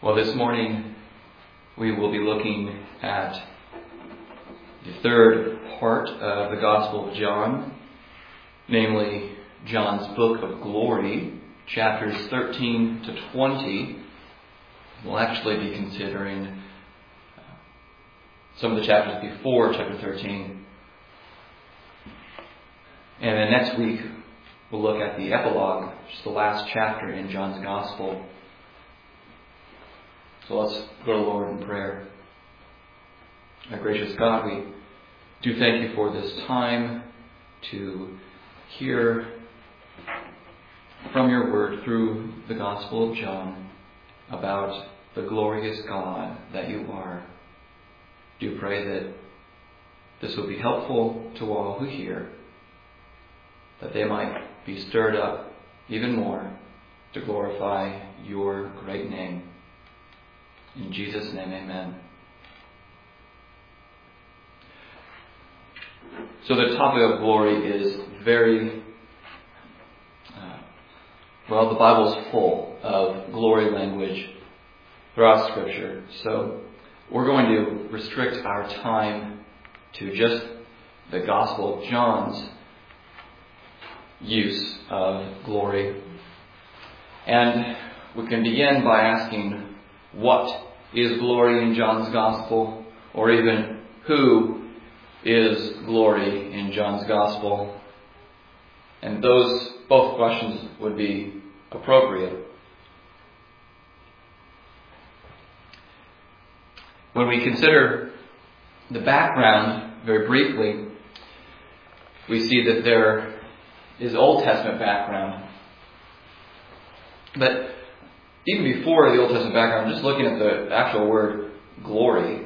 Well, this morning we will be looking at the third part of the Gospel of John, namely John's Book of Glory, chapters 13 to 20. We'll actually be considering some of the chapters before chapter 13. And then next week we'll look at the epilogue, which is the last chapter in John's Gospel. So let's go to the Lord in prayer. Our gracious God, we do thank you for this time to hear from your word through the Gospel of John about the glorious God that you are. Do pray that this will be helpful to all who hear, that they might be stirred up even more to glorify your great name. In Jesus' name, amen. So the topic of glory is very, the Bible is full of glory language throughout Scripture. So we're going to restrict our time to just the Gospel of John's use of glory. And we can begin by asking, what is glory in John's Gospel? Or even, who is glory in John's Gospel? And those both questions would be appropriate. When we consider the background very briefly, we see that there is Old Testament background. But even before the Old Testament background, just looking at the actual word glory,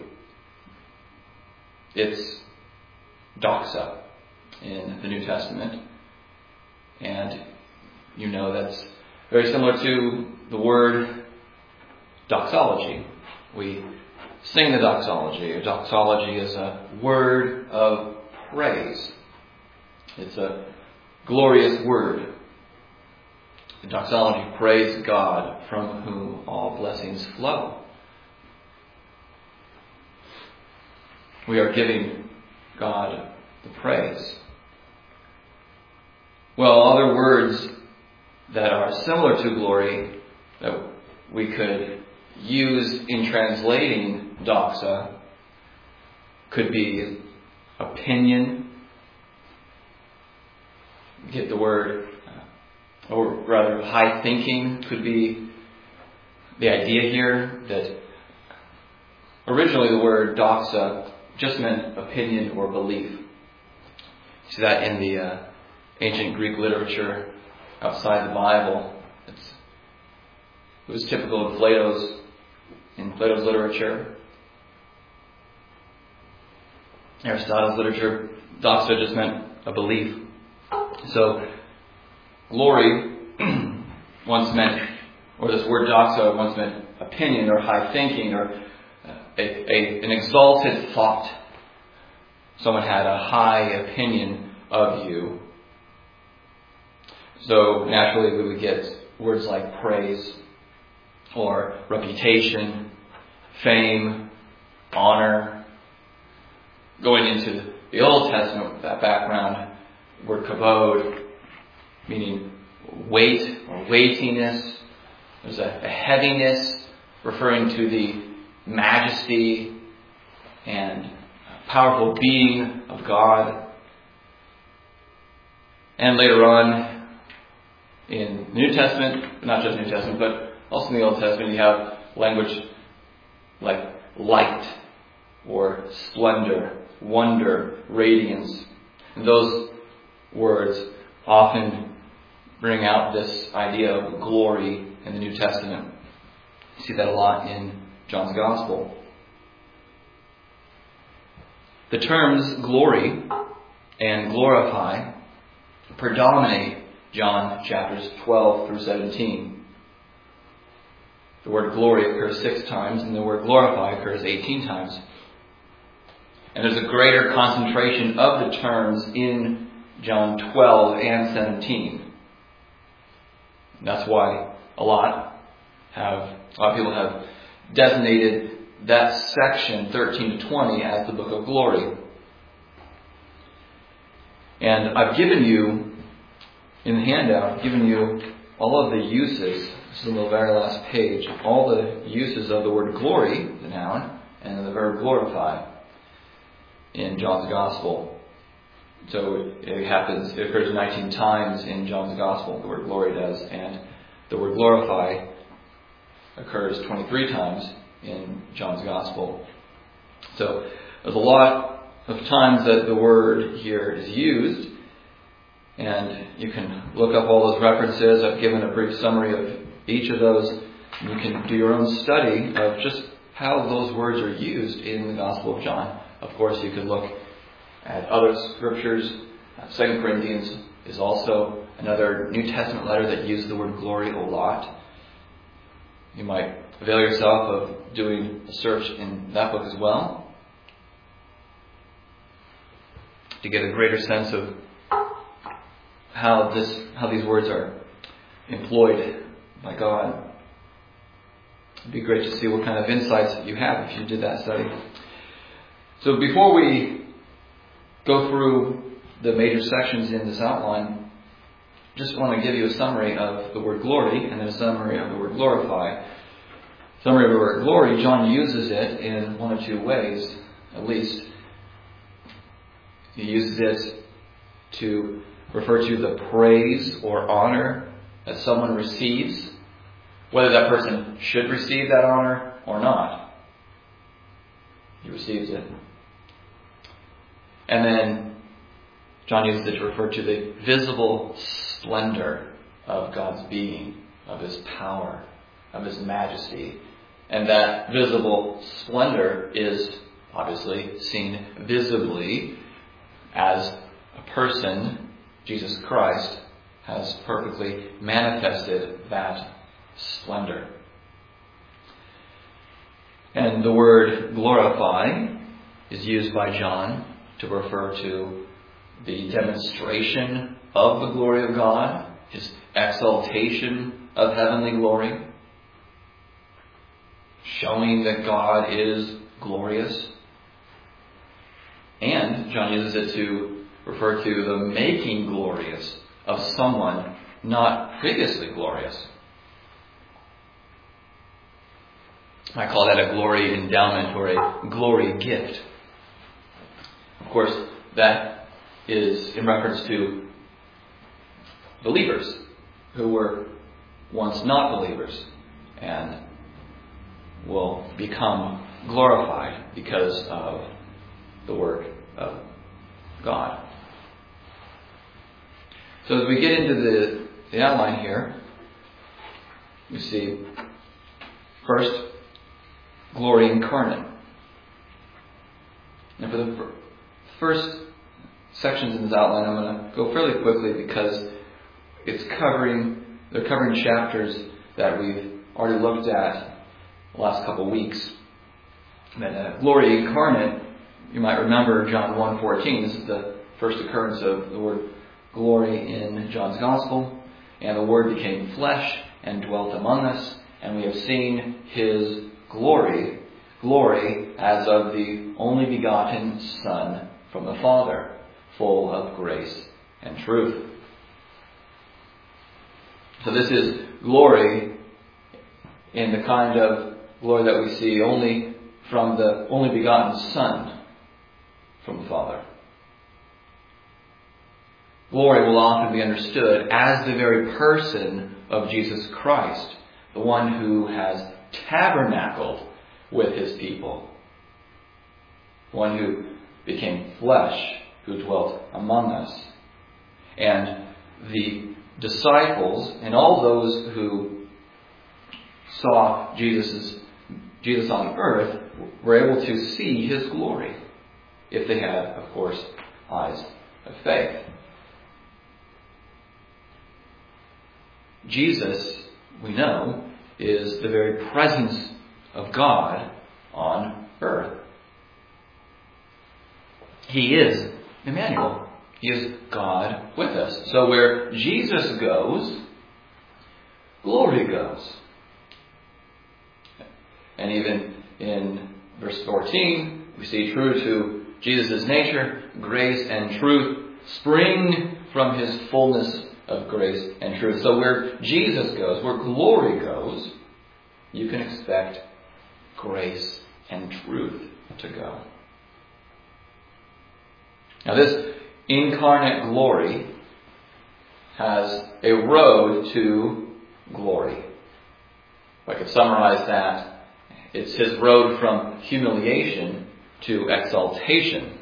it's doxa in the New Testament. And you know that's very similar to the word doxology. We sing the doxology. A doxology is a word of praise. It's a glorious word. The doxology praise God, from whom all blessings flow. We are giving God the praise. Well, other words that are similar to glory that we could use in translating doxa could be opinion. Get the word, or rather high thinking could be the idea here, that originally the word doxa just meant opinion or belief. You see that in the ancient Greek literature outside the Bible. It was typical of Plato's literature. Aristotle's literature, doxa just meant a belief. So glory once meant, or this word doxa once meant opinion or high thinking or an exalted thought. Someone had a high opinion of you. So naturally we would get words like praise or reputation, fame, honor. Going into the Old Testament with that background, the word kavod, meaning weight or weightiness. There's a heaviness referring to the majesty and powerful being of God. And later on in the New Testament, not just New Testament, but also in the Old Testament, you have language like light or splendor, wonder, radiance. And those words often bring out this idea of glory in the New Testament. You see that a lot in John's Gospel. The terms glory and glorify predominate John chapters 12 through 17. The word glory occurs 6 times and the word glorify occurs 18 times. And there's a greater concentration of the terms in John 12 and 17. That's why a lot of people have designated that section 13 to 20 as the book of glory. And I've given you, in the handout, I've given you all of the uses, this is on the very last page, all the uses of the word glory, the noun, and the verb glorify in John's Gospel. So it occurs 19 times in John's Gospel, the word glory does, and the word glorify occurs 23 times in John's Gospel. So there's a lot of times that the word here is used, and you can look up all those references. I've given a brief summary of each of those, and you can do your own study of just how those words are used in the Gospel of John. Of course, you could look at other scriptures. 2 Corinthians is also another New Testament letter that uses the word glory a lot. You might avail yourself of doing a search in that book as well to get a greater sense of how these words are employed by God. It'd be great to see what kind of insights you have if you did that study. So before we go through the major sections in this outline, just want to give you a summary of the word glory and then a summary of the word glorify. Summary of the word glory, John uses it in one of two ways, at least. He uses it to refer to the praise or honor that someone receives, whether that person should receive that honor or not. He receives it. And then John uses it to refer to the visible splendor of God's being, of His power, of His majesty. And that visible splendor is obviously seen visibly as a person, Jesus Christ, has perfectly manifested that splendor. And the word glorify is used by John to refer to the demonstration of the glory of God, His exaltation of heavenly glory, showing that God is glorious. And John uses it to refer to the making glorious of someone not previously glorious. I call that a glory endowment or a glory gift. Of course, that is in reference to believers who were once not believers and will become glorified because of the work of God. So as we get into the outline here, you see, first, glory incarnate. And for the first sections in this outline, I'm going to go fairly quickly because they're covering chapters that we've already looked at the last couple of weeks. But glory incarnate, you might remember John 1:14. This is the first occurrence of the word glory in John's Gospel. And the Word became flesh and dwelt among us, and we have seen His glory as of the only begotten Son from the Father, full of grace and truth. So this is glory in the kind of glory that we see only from the only begotten Son from the Father. Glory will often be understood as the very person of Jesus Christ, the one who has tabernacled with His people, the one who became flesh, who dwelt among us. And the disciples and all those who saw Jesus on earth were able to see His glory, if they had, of course, eyes of faith. Jesus, we know, is the very presence of God on earth. He is Emmanuel. He is God with us. So where Jesus goes, glory goes. And even in verse 14, we see true to Jesus' nature, grace and truth spring from his fullness of grace and truth. So where Jesus goes, where glory goes, you can expect grace and truth to go. Now this incarnate glory has a road to glory. If I could summarize that, it's his road from humiliation to exaltation.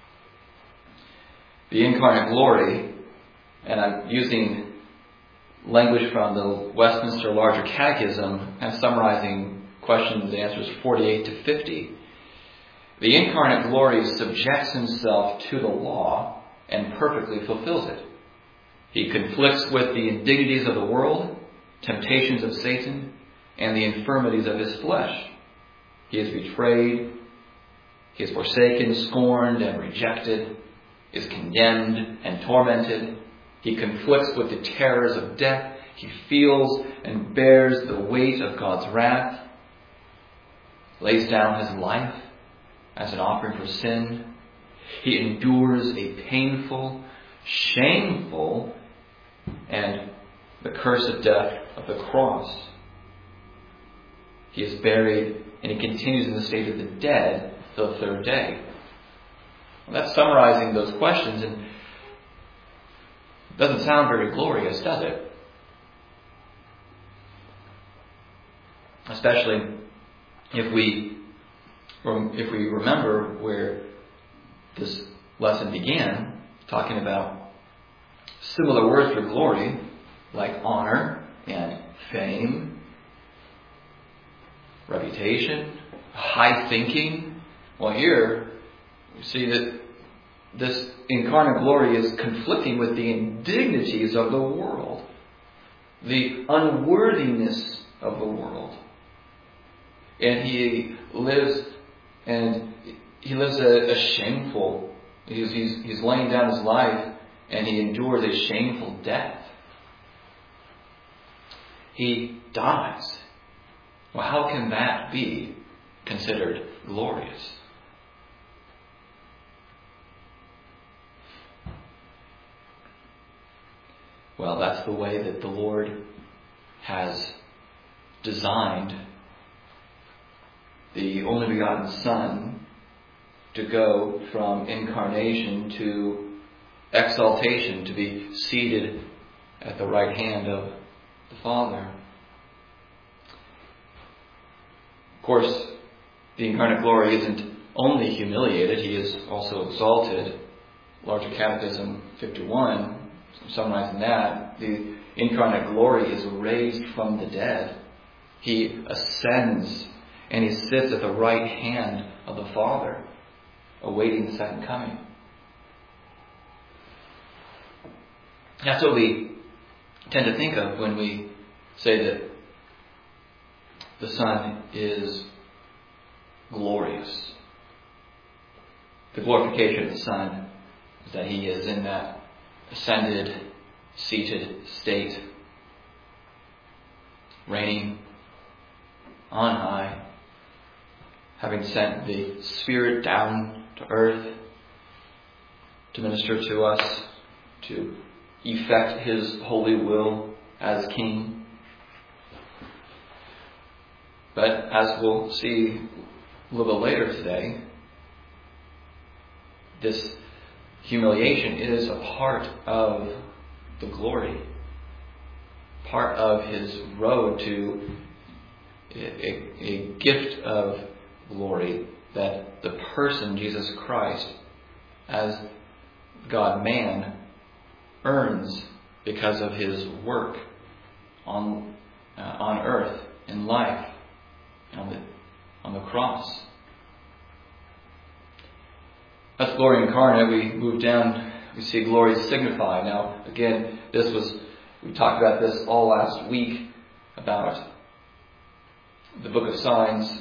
The incarnate glory, and I'm using language from the Westminster Larger Catechism, and summarizing questions and answers 48 to 50. The incarnate glory subjects himself to the law and perfectly fulfills it. He conflicts with the indignities of the world, temptations of Satan, and the infirmities of his flesh. He is betrayed, he is forsaken, scorned, and rejected, is condemned and tormented. He conflicts with the terrors of death. He feels and bears the weight of God's wrath, lays down his life as an offering for sin. He endures a painful, shameful, and the cursed death of the cross. He is buried, and he continues in the state of the dead till the third day. Well, that's summarizing those questions, and it doesn't sound very glorious, does it? Especially if we remember where this lesson began, talking about similar words for glory, like honor and fame, reputation, high thinking. Well, here we see that this incarnate glory is conflicting with the indignities of the world, the unworthiness of the world. And he lives a shameful, he's laying down his life, and he endures a shameful death. He dies. Well, how can that be considered glorious? Well, that's the way that the Lord has designed the only begotten Son to go from incarnation to exaltation, to be seated at the right hand of the Father. Of course, the incarnate glory isn't only humiliated, he is also exalted. Larger Catechism 51, summarizing that, the incarnate glory is raised from the dead. He ascends and he sits at the right hand of the Father, awaiting the second coming. That's what we tend to think of when we say that the Son is glorious. The glorification of the Son is that he is in that ascended, seated state, reigning on high, having sent the Spirit down to earth to minister to us, to effect his holy will as King. But as we'll see a little bit later today, this humiliation is a part of the glory, part of his road to a gift of glory that the person Jesus Christ, as God-man, earns because of his work on earth, in life, on the cross. That's glory incarnate. We move down, we see glory signified. Now, again, we talked about this all last week, about the book of signs.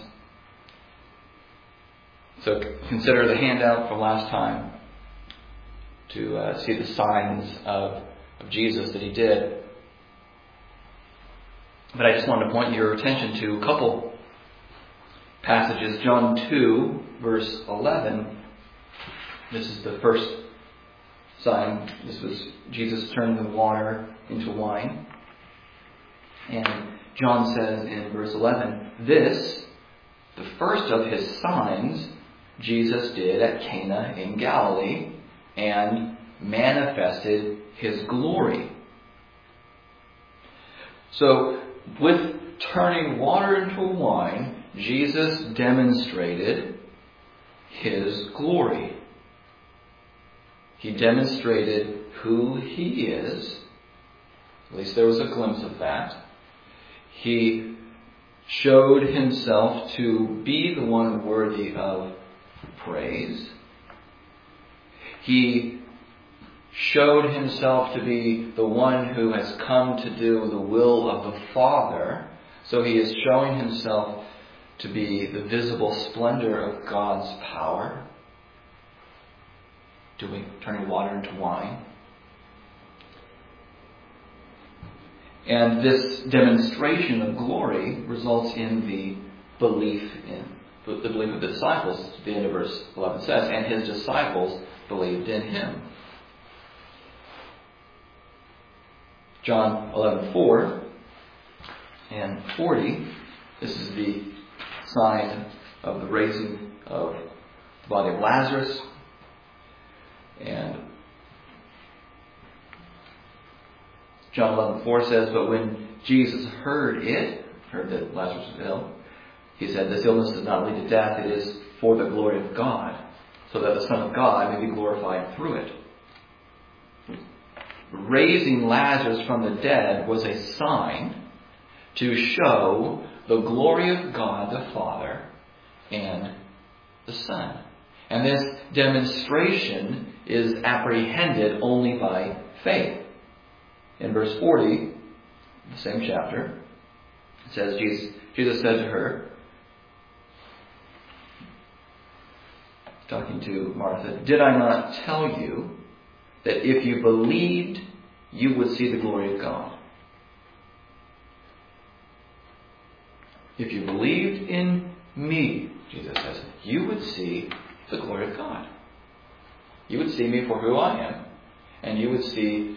So consider the handout from last time to see the signs of Jesus that he did. But I just wanted to point your attention to a couple passages. John 2, verse 11. This is the first sign. This was Jesus turning the water into wine. And John says in verse 11, this, the first of his signs, Jesus did at Cana in Galilee and manifested his glory. So, with turning water into wine, Jesus demonstrated his glory. He demonstrated who he is. At least there was a glimpse of that. He showed himself to be the one worthy of praise. He showed himself to be the one who has come to do the will of the Father. So he is showing himself to be the visible splendor of God's power, turning water into wine. And this demonstration of glory results in the belief of the disciples. The end of verse 11 says, and his disciples believed in him. John 11:4 and 40. This is the sign of the raising of the body of Lazarus. And John 11:4 says, but when Jesus heard that Lazarus was ill, he said, this illness does not lead to death, it is for the glory of God, so that the Son of God may be glorified through it. Raising Lazarus from the dead was a sign to show the glory of God the Father and the Son. And this demonstration is apprehended only by faith. In verse 40, the same chapter, it says, Jesus said to her, talking to Martha, did I not tell you that if you believed, you would see the glory of God? If you believed in me, Jesus says, you would see the glory of God. You would see me for who I am, and you would see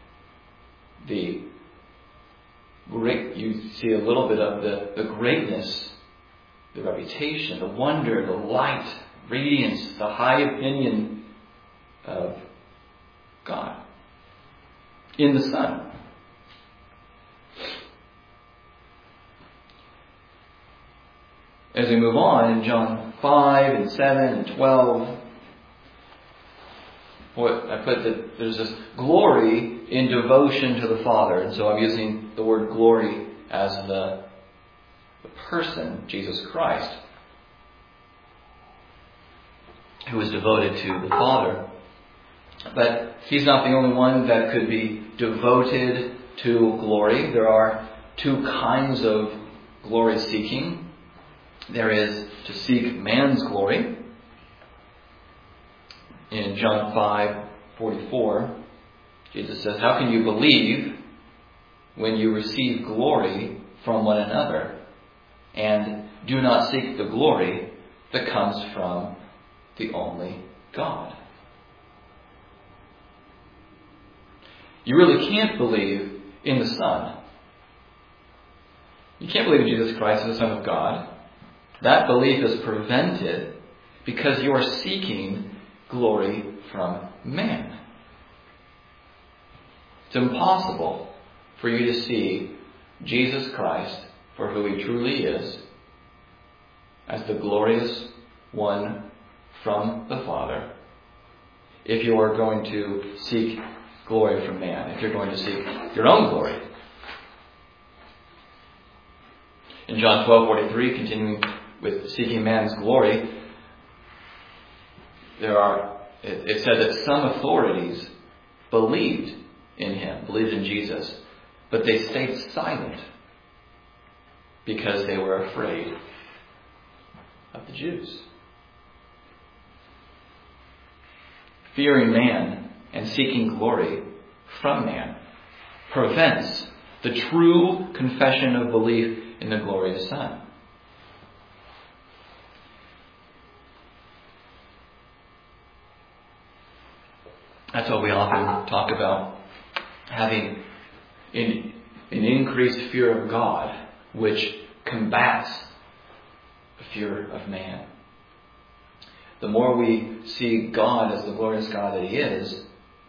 you see a little bit of the greatness, the reputation, the wonder, the light, radiance, the high opinion of God in the Son. As we move on in John 5 and 7 and 12, I put that there's this glory in devotion to the Father. And so I'm using the word glory as the person, Jesus Christ, who is devoted to the Father. But he's not the only one that could be devoted to glory. There are two kinds of glory seeking. There is to seek man's glory. In John 5:44, Jesus says, how can you believe when you receive glory from one another and do not seek the glory that comes from the only God? You really can't believe in the Son. You can't believe in Jesus Christ as the Son of God. That belief is prevented because you are seeking glory from man. It's impossible for you to see Jesus Christ for who he truly is, as the glorious one from the Father, if you are going to seek glory from man, if you're going to seek your own glory. In John 12:43, continuing with seeking man's glory, it said that some authorities believed in him, believed in Jesus, but they stayed silent because they were afraid of the Jews. Fearing man and seeking glory from man prevents the true confession of belief in the glorious Son. That's what we often talk about, having an increased fear of God, which combats the fear of man. The more we see God as the glorious God that He is,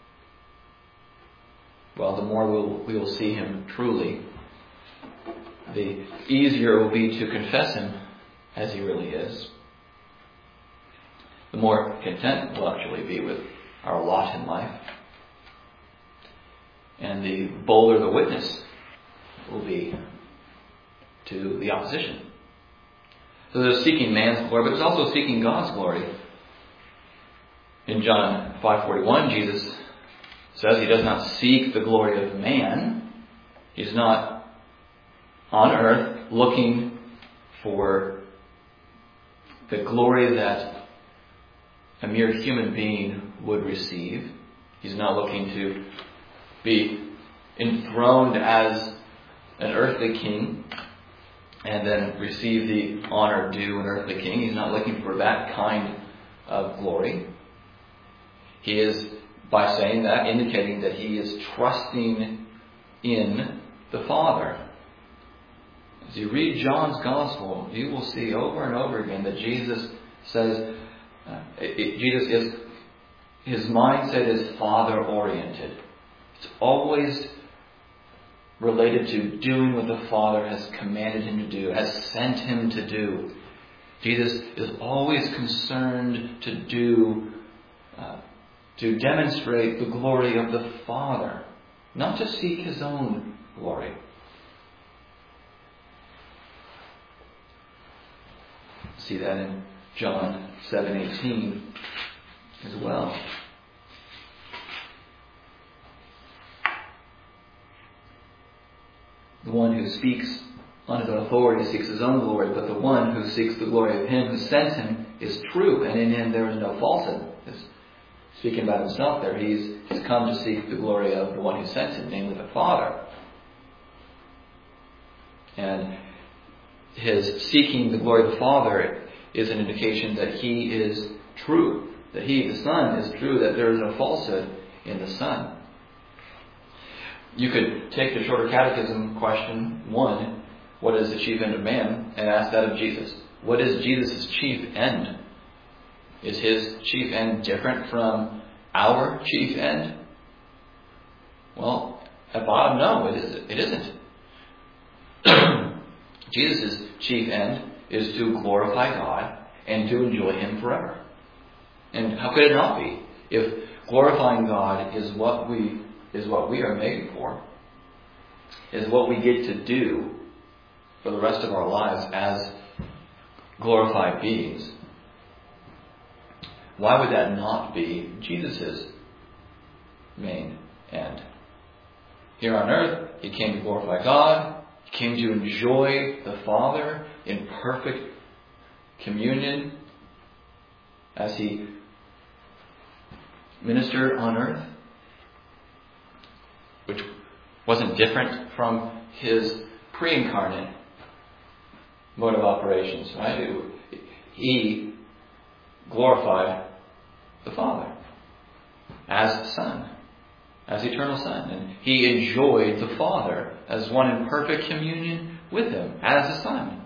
well, the more we will see Him truly. The easier it will be to confess Him as He really is. The more content we'll actually be with our lot in life. And the bolder the witness will be to the opposition. So there's seeking man's glory, but there's also seeking God's glory. In John 5:41, Jesus says He does not seek the glory of man. He's not on earth looking for the glory that a mere human being would receive. He's not looking to be enthroned as an earthly king and then receive the honor due an earthly king. He's not looking for that kind of glory. He is, by saying that, indicating that He is trusting in the Father. As you read John's Gospel, you will see over and over again that Jesus says, His mindset is Father-oriented. It's always related to doing what the Father has commanded Him to do, has sent Him to do. Jesus is always concerned to demonstrate the glory of the Father, not to seek His own glory. See that in John 7:18 as well. The one who speaks on his own authority seeks his own glory, but the one who seeks the glory of Him who sent Him is true, and in Him there is no falsehood. Speaking about Himself there, He's come to seek the glory of the one who sent Him, namely the Father. And His seeking the glory of the Father is an indication that He is true, that He, the Son, is true, that there is no falsehood in the Son. You could take the Shorter Catechism question 1, what is the chief end of man, and ask that of Jesus. What is Jesus' chief end? Is His chief end different from our chief end? Well, at bottom, no, it isn't. Jesus' chief end is to glorify God and to enjoy Him forever. And how could it not be? If glorifying God is what we are made for, is what we get to do for the rest of our lives as glorified beings, why would that not be Jesus' main end? Here on earth, He came to glorify God. He came to enjoy the Father in perfect communion as He ministered on earth, which wasn't different from His pre-incarnate mode of operations, right? He glorified the Father as Son, as eternal Son. And He enjoyed the Father as one in perfect communion with Him as a Son.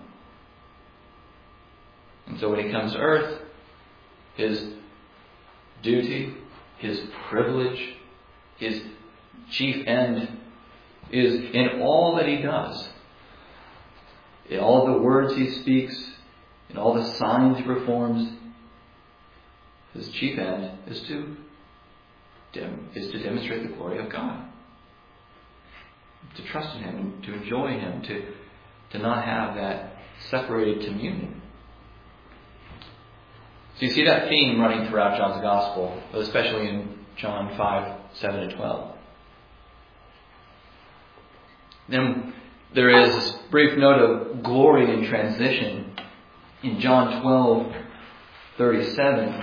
And so when He comes to earth, His duty, His privilege, His chief end is in all that He does. In all the words He speaks, in all the signs He performs, His chief end is to demonstrate the glory of God. To trust in Him, to enjoy Him, to not have that separated communion. So you see that theme running throughout John's Gospel, especially in John 5:7-12. Then there is this brief note of glory in transition in John 12:37.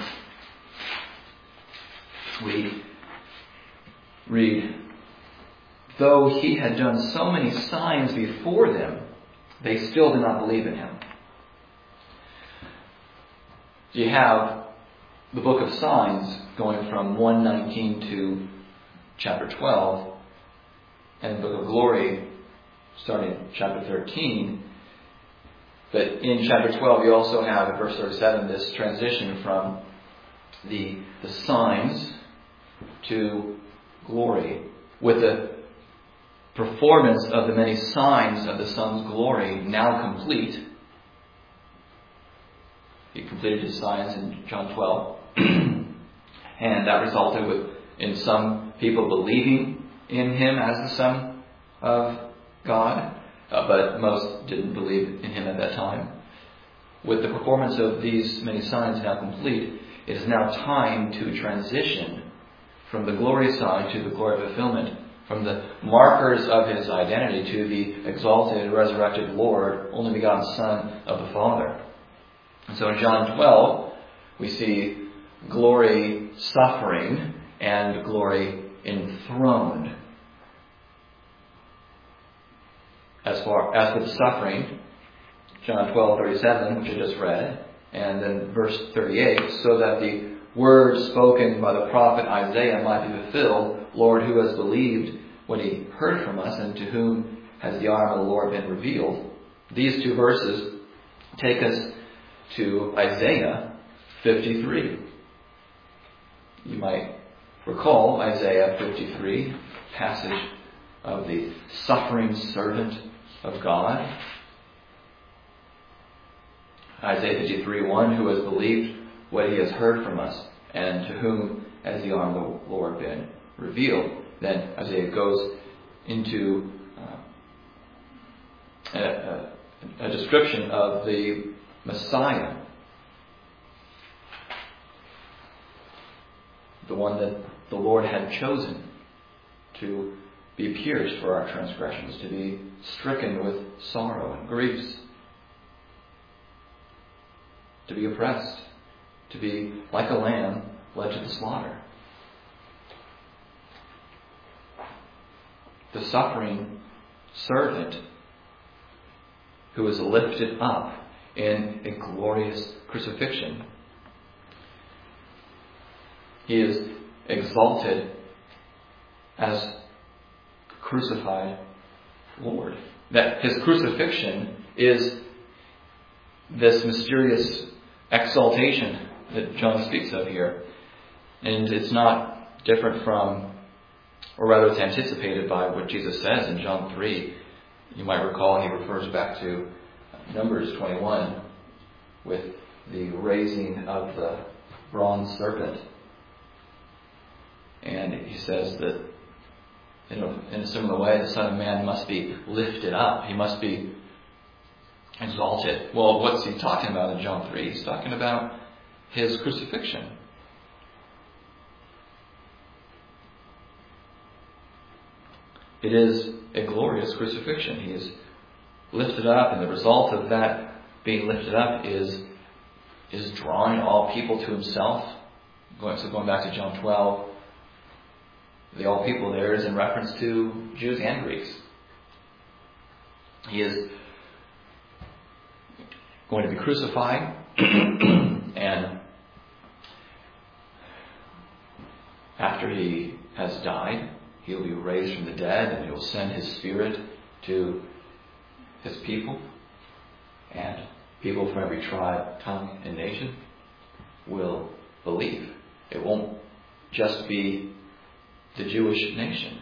We read, though He had done so many signs before them, they still did not believe in Him. You have the book of signs, going from 1:19 to chapter 12, and the book of glory, starting chapter 13. But in chapter 12, you also have, at verse 37, this transition from the signs to glory, with the performance of the many signs of the Son's glory now complete. He completed his signs in John 12. And that resulted in some people believing in him as the Son of God, but most didn't believe in him at that time. With the performance of these many signs now complete, it is now time to transition from the glory side to the glory fulfillment, from the markers of his identity to the exalted, resurrected Lord, only begotten Son of the Father. And so in John 12, we see glory suffering and glory enthroned. As for the suffering, John 12:37, which I just read, and then verse 38, so that the words spoken by the prophet Isaiah might be fulfilled, Lord, who has believed what he heard from us, and to whom has the arm of the Lord been revealed? These two verses take us to Isaiah 53. You might recall Isaiah 53, passage of the suffering servant of God. Isaiah 53:1, who has believed what he has heard from us, and to whom has the arm of the Lord been revealed. Then Isaiah goes into a description of the Messiah, the one that the Lord had chosen to be pierced for our transgressions, to be stricken with sorrow and griefs, to be oppressed, to be like a lamb led to the slaughter. The suffering servant who is lifted up in a glorious crucifixion. He is exalted as crucified Lord. That his crucifixion is this mysterious exaltation that John speaks of here. And it's not different from, or rather it's anticipated by what Jesus says in John 3. You might recall he refers back to Numbers 21 with the raising of the bronze serpent. And he says that in a similar way, the Son of Man must be lifted up. He must be exalted. Well, what's he talking about in John 3? He's talking about his crucifixion. It is a glorious crucifixion. He is lifted up, and the result of that being lifted up is drawing all people to himself. Going back to John 12, the all people there is in reference to Jews and Greeks. He is going to be crucified, and after he has died, he'll be raised from the dead, and he'll send his Spirit to his people, and people from every tribe, tongue, and nation will believe. It won't just be the Jewish nation.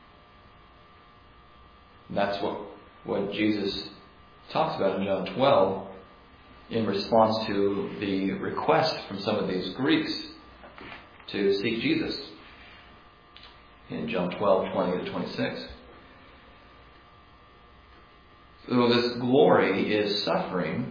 And that's what Jesus talks about in John 12 in response to the request from some of these Greeks to seek Jesus in John 12:20 to 26. So this glory is suffering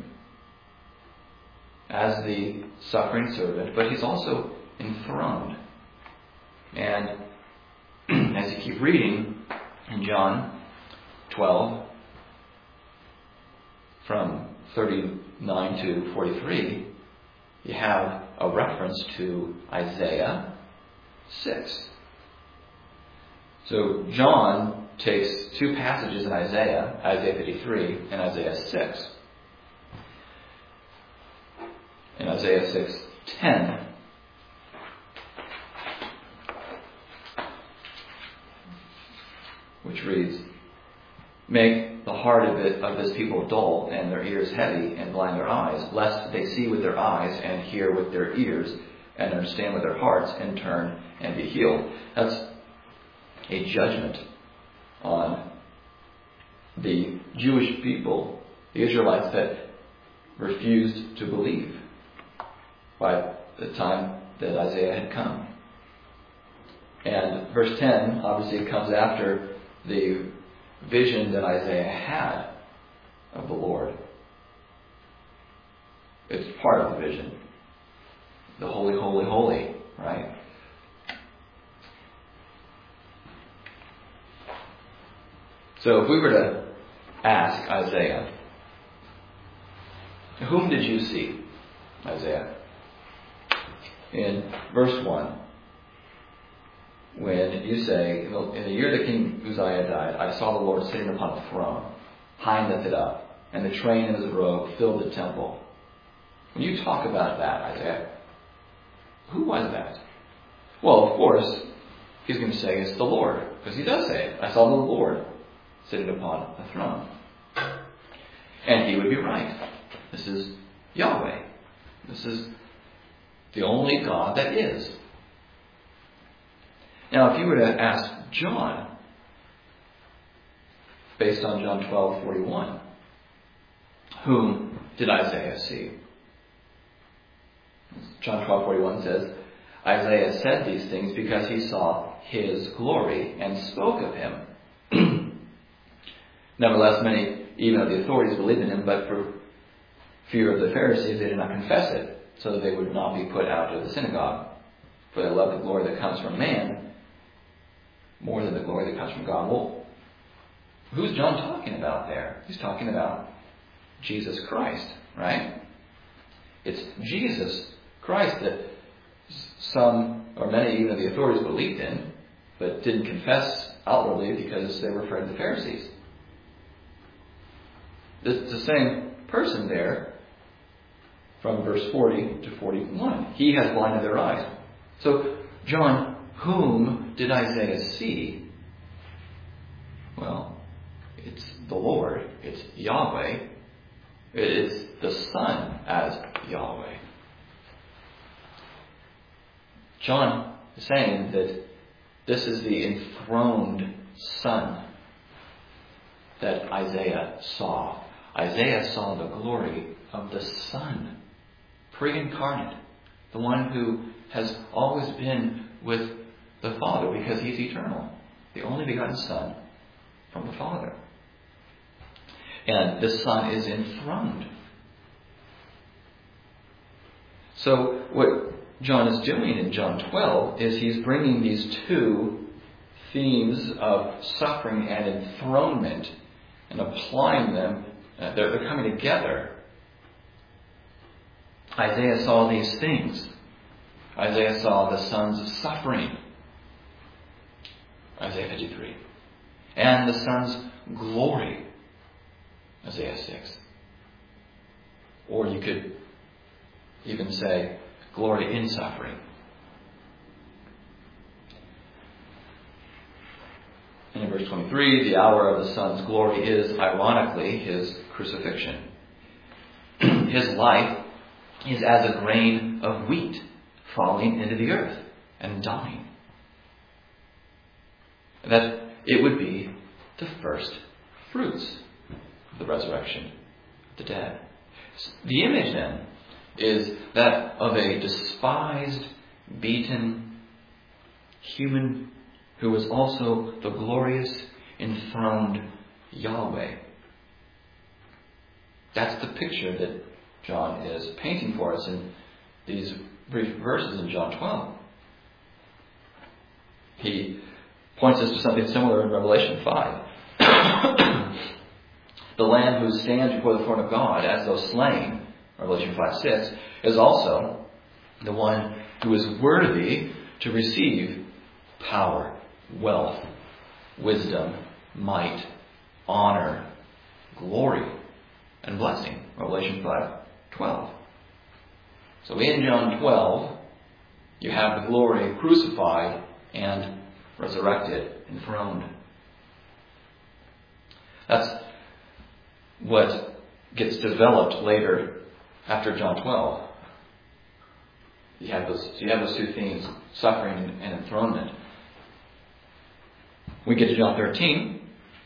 as the suffering servant, but he's also enthroned. And as you keep reading in John 12, from 39 to 43, you have a reference to Isaiah 6. So John takes two passages in Isaiah 53 and Isaiah 6. In Isaiah 6:10, make the heart of this people dull and their ears heavy and blind their eyes, lest they see with their eyes and hear with their ears and understand with their hearts and turn and be healed. That's a judgment on the Jewish people, the Israelites that refused to believe by the time that Isaiah had come. And verse 10 obviously comes after the vision that Isaiah had of the Lord. It's part of the vision. The holy, holy, holy, right? So if we were to ask Isaiah, whom did you see, Isaiah? In verse 1, when you say, in the year that King Uzziah died, I saw the Lord sitting upon a throne, high and lifted up, and the train of his robe filled the temple. When you talk about that, Isaiah, who was that? Well, of course, he's going to say it's the Lord, because he does say it. I saw the Lord sitting upon a throne. And he would be right. This is Yahweh. This is the only God that is. Now, if you were to ask John, based on John 12:41, whom did Isaiah see? John 12:41 says, Isaiah said these things because he saw his glory and spoke of him. Nevertheless, many, even of the authorities, believed in him, but for fear of the Pharisees, they did not confess it, so that they would not be put out of the synagogue. For they love the glory that comes from man more than the glory that comes from God. Well, who's John talking about there? He's talking about Jesus Christ, right? It's Jesus Christ that some, or many even of the authorities believed in, but didn't confess outwardly because they were afraid of the Pharisees. It's the same person there from verse 40 to 41. He has blinded their eyes. So, John, whom did Isaiah see? Well, it's the Lord. It's Yahweh. It's the Son as Yahweh. John is saying that this is the enthroned Son that Isaiah saw. Isaiah saw the glory of the Son, pre-incarnate, the one who has always been with the Father because he's eternal, the only begotten Son from the Father. And this Son is enthroned. So what John is doing in John 12 is he's bringing these two themes of suffering and enthronement and applying them. They're coming together. Isaiah saw these things. Isaiah saw the Son's suffering. Isaiah 53. And the Son's glory. Isaiah 6. Or you could even say glory in suffering. And in verse 23, the hour of the Son's glory is, ironically, his crucifixion. His life is as a grain of wheat falling into the earth and dying. That it would be the first fruits of the resurrection of the dead. The image then is that of a despised, beaten human who is also the glorious, enthroned Yahweh. That's the picture that John is painting for us in these brief verses in John 12. He points us to something similar in Revelation 5. The Lamb who stands before the throne of God as though slain, Revelation 5:6, is also the one who is worthy to receive power, wealth, wisdom, might, honor, glory, and blessing. Revelation 5:12. So in John 12, you have the glory crucified and resurrected, enthroned. That's what gets developed later after John 12. You have those two themes, suffering and enthronement. We get to John 13.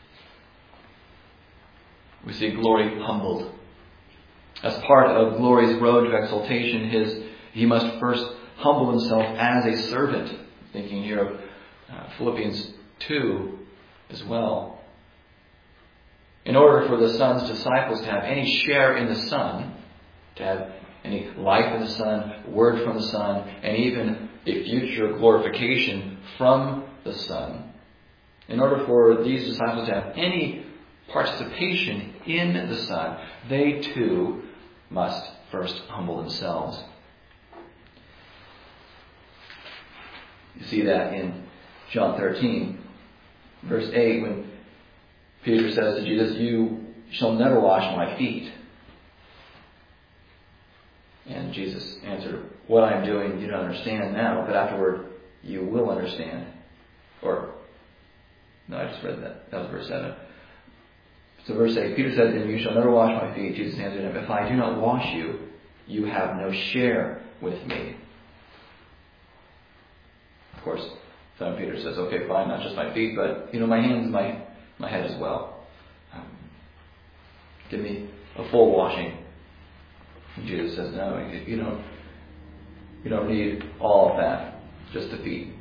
We see glory humbled. As part of glory's road to exaltation, he must first humble himself as a servant. Thinking here of Philippians 2 as well. In order for the Son's disciples to have any share in the Son, to have any life in the Son, word from the Son, and even a future glorification from the Son, in order for these disciples to have any participation in the Son, they too must first humble themselves. You see that in John 13, verse 8, when Peter says to Jesus, "You shall never wash my feet." And Jesus answered, "What I am doing you don't understand now, but afterward you will understand." I just read that. That was verse 7. So verse 8, Peter said to him, "You shall never wash my feet." Jesus answered him, "If I do not wash you, you have no share with me." Of course, Simon Peter says, "Okay, fine, not just my feet, but my hands, my head as well. Give me a full washing." And Jesus says, "No, you don't need all of that, just the feet."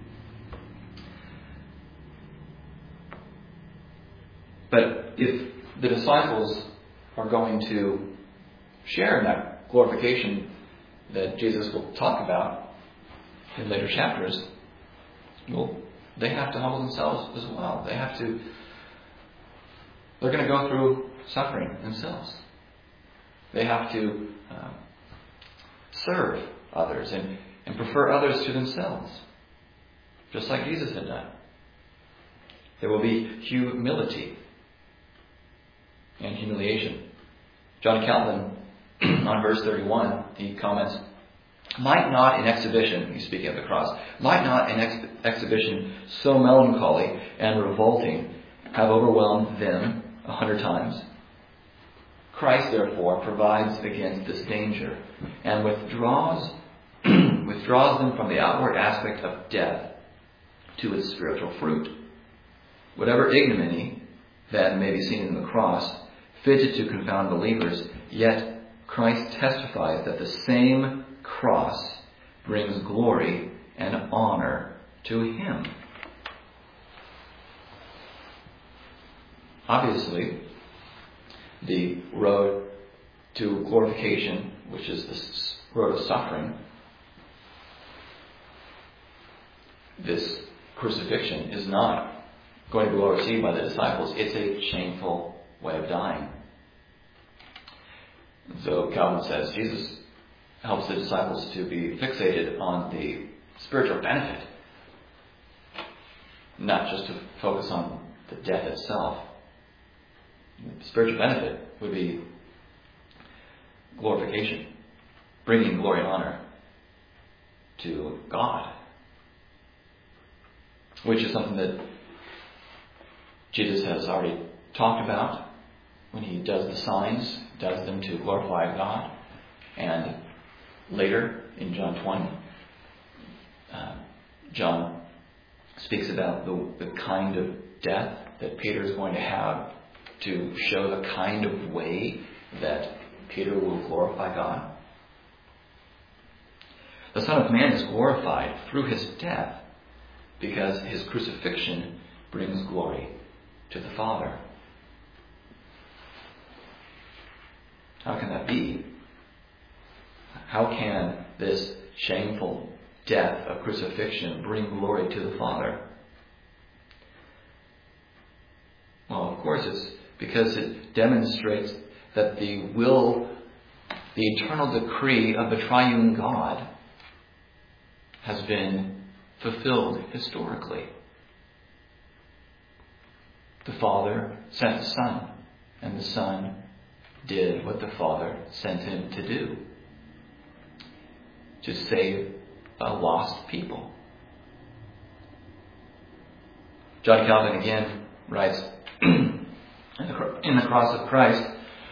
But if the disciples are going to share in that glorification that Jesus will talk about in later chapters, well, they have to humble themselves as well. They're going to go through suffering themselves. They have to serve others and prefer others to themselves, just like Jesus had done. There will be humility and humiliation. John Calvin, on verse 31, he comments, "Might not an exhibition," he's speaking of the cross, "might not an exhibition so melancholy and revolting have overwhelmed them 100 times? Christ, therefore, provides against this danger and withdraws them from the outward aspect of death to its spiritual fruit. Whatever ignominy that may be seen in the cross, fitted to confound believers, yet Christ testifies that the same cross brings glory and honor to Him." Obviously, the road to glorification, which is the road of suffering, this crucifixion is not going to be well received by the disciples. It's a shameful way of dying. So Calvin says Jesus helps the disciples to be fixated on the spiritual benefit, not just to focus on the death itself. The spiritual benefit would be glorification, bringing glory and honor to God, which is something that Jesus has already talked about when He does the signs, does them to glorify God. And later in John 20, John speaks about the kind of death that Peter is going to have to show the kind of way that Peter will glorify God. The Son of Man is glorified through His death because His crucifixion brings glory to the Father. How can that be? How can this shameful death of crucifixion bring glory to the Father? Well, of course, it's because it demonstrates that the eternal decree of the triune God has been fulfilled historically. The Father sent the Son, and the Son did what the Father sent Him to do, to save a lost people. John Calvin again writes, In the cross of Christ,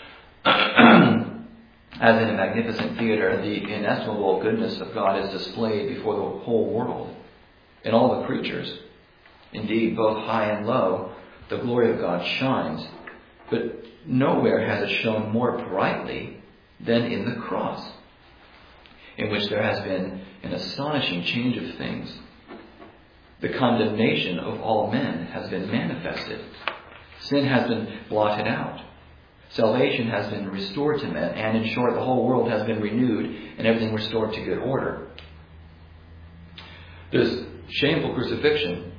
as in a magnificent theater, the inestimable goodness of God is displayed before the whole world, in all the creatures. Indeed, both high and low, the glory of God shines, but nowhere has it shone more brightly than in the cross, in which there has been an astonishing change of things. The condemnation of all men has been manifested. Sin has been blotted out. Salvation has been restored to men, and in short, the whole world has been renewed and everything restored to good order. This shameful crucifixion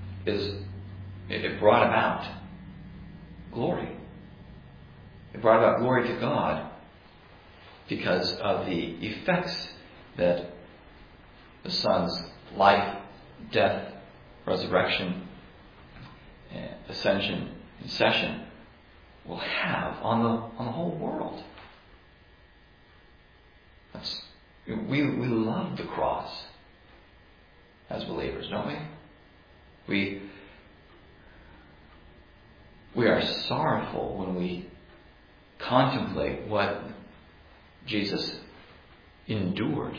it brought about glory. It brought about glory to God because of the effects that the Son's life, death, resurrection, ascension, and session will have on the whole world. We love the cross as believers, don't we? We are sorrowful when we contemplate what Jesus endured.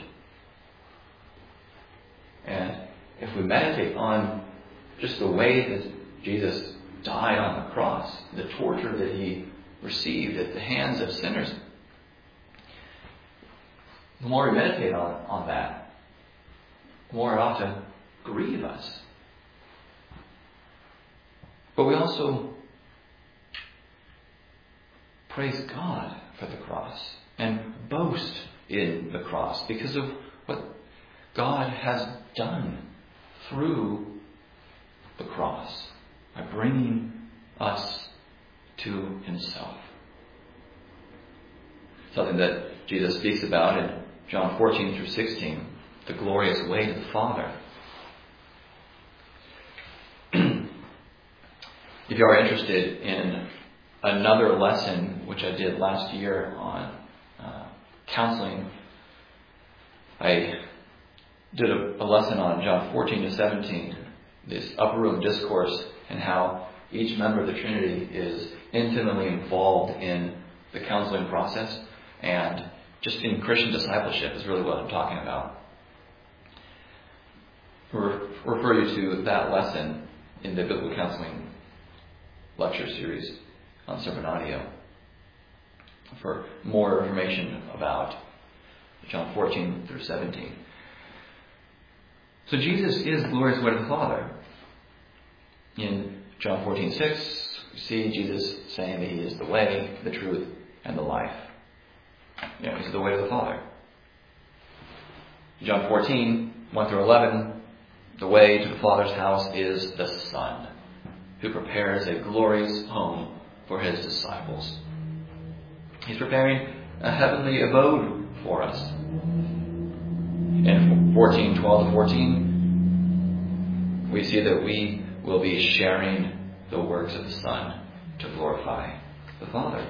And if we meditate on just the way that Jesus died on the cross, the torture that he received at the hands of sinners, the more we meditate on that, the more it ought to grieve us. But we also praise God for the cross and boast in the cross because of what God has done through the cross by bringing us to himself. Something that Jesus speaks about in John 14 through 16, the glorious way to the Father. If you are interested in another lesson, which I did last year on counseling, I did a lesson on John 14 to 17, this upper room discourse, and how each member of the Trinity is intimately involved in the counseling process, and just in Christian discipleship is really what I'm talking about. Refer you to that lesson in the Biblical Counseling lecture series on Sermon Audio for more information about John 14 through 17. So Jesus is glorious way to the Father. In John 14:6, we see Jesus saying that he is the way, the truth, and the life. He's the way to the Father. John 14:1 through 11, the way to the Father's house is the Son, who prepares a glorious home for his disciples. He's preparing a heavenly abode for us. In 14:12 to 14, we see that we will be sharing the works of the Son to glorify the Father.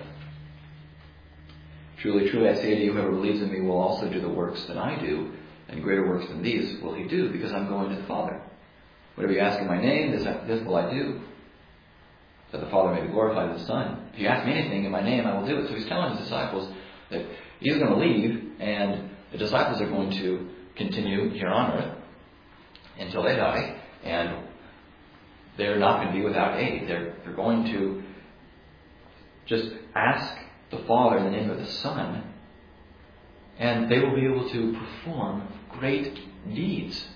Truly, truly, I say to you, whoever believes in me will also do the works that I do, and greater works than these will he do, because I'm going to the Father. Whatever you ask in my name, this will I do, that the Father may be glorified in the Son. If you ask me anything in my name, I will do it. So he's telling his disciples that he's going to leave, and the disciples are going to continue here on earth until they die, and they're not going to be without aid. They're going to just ask the Father in the name of the Son, and they will be able to perform great deeds.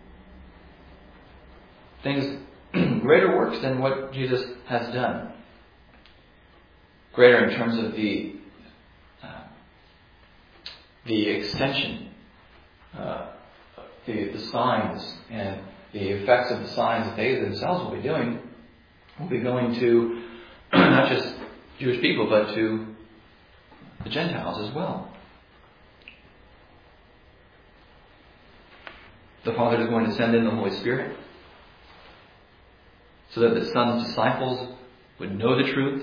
Things, greater works than what Jesus has done. Greater in terms of the extension, the signs and the effects of the signs that they themselves will be doing, will be going to not just Jewish people, but to the Gentiles as well. The Father is going to send in the Holy Spirit so that the Son's disciples would know the truth.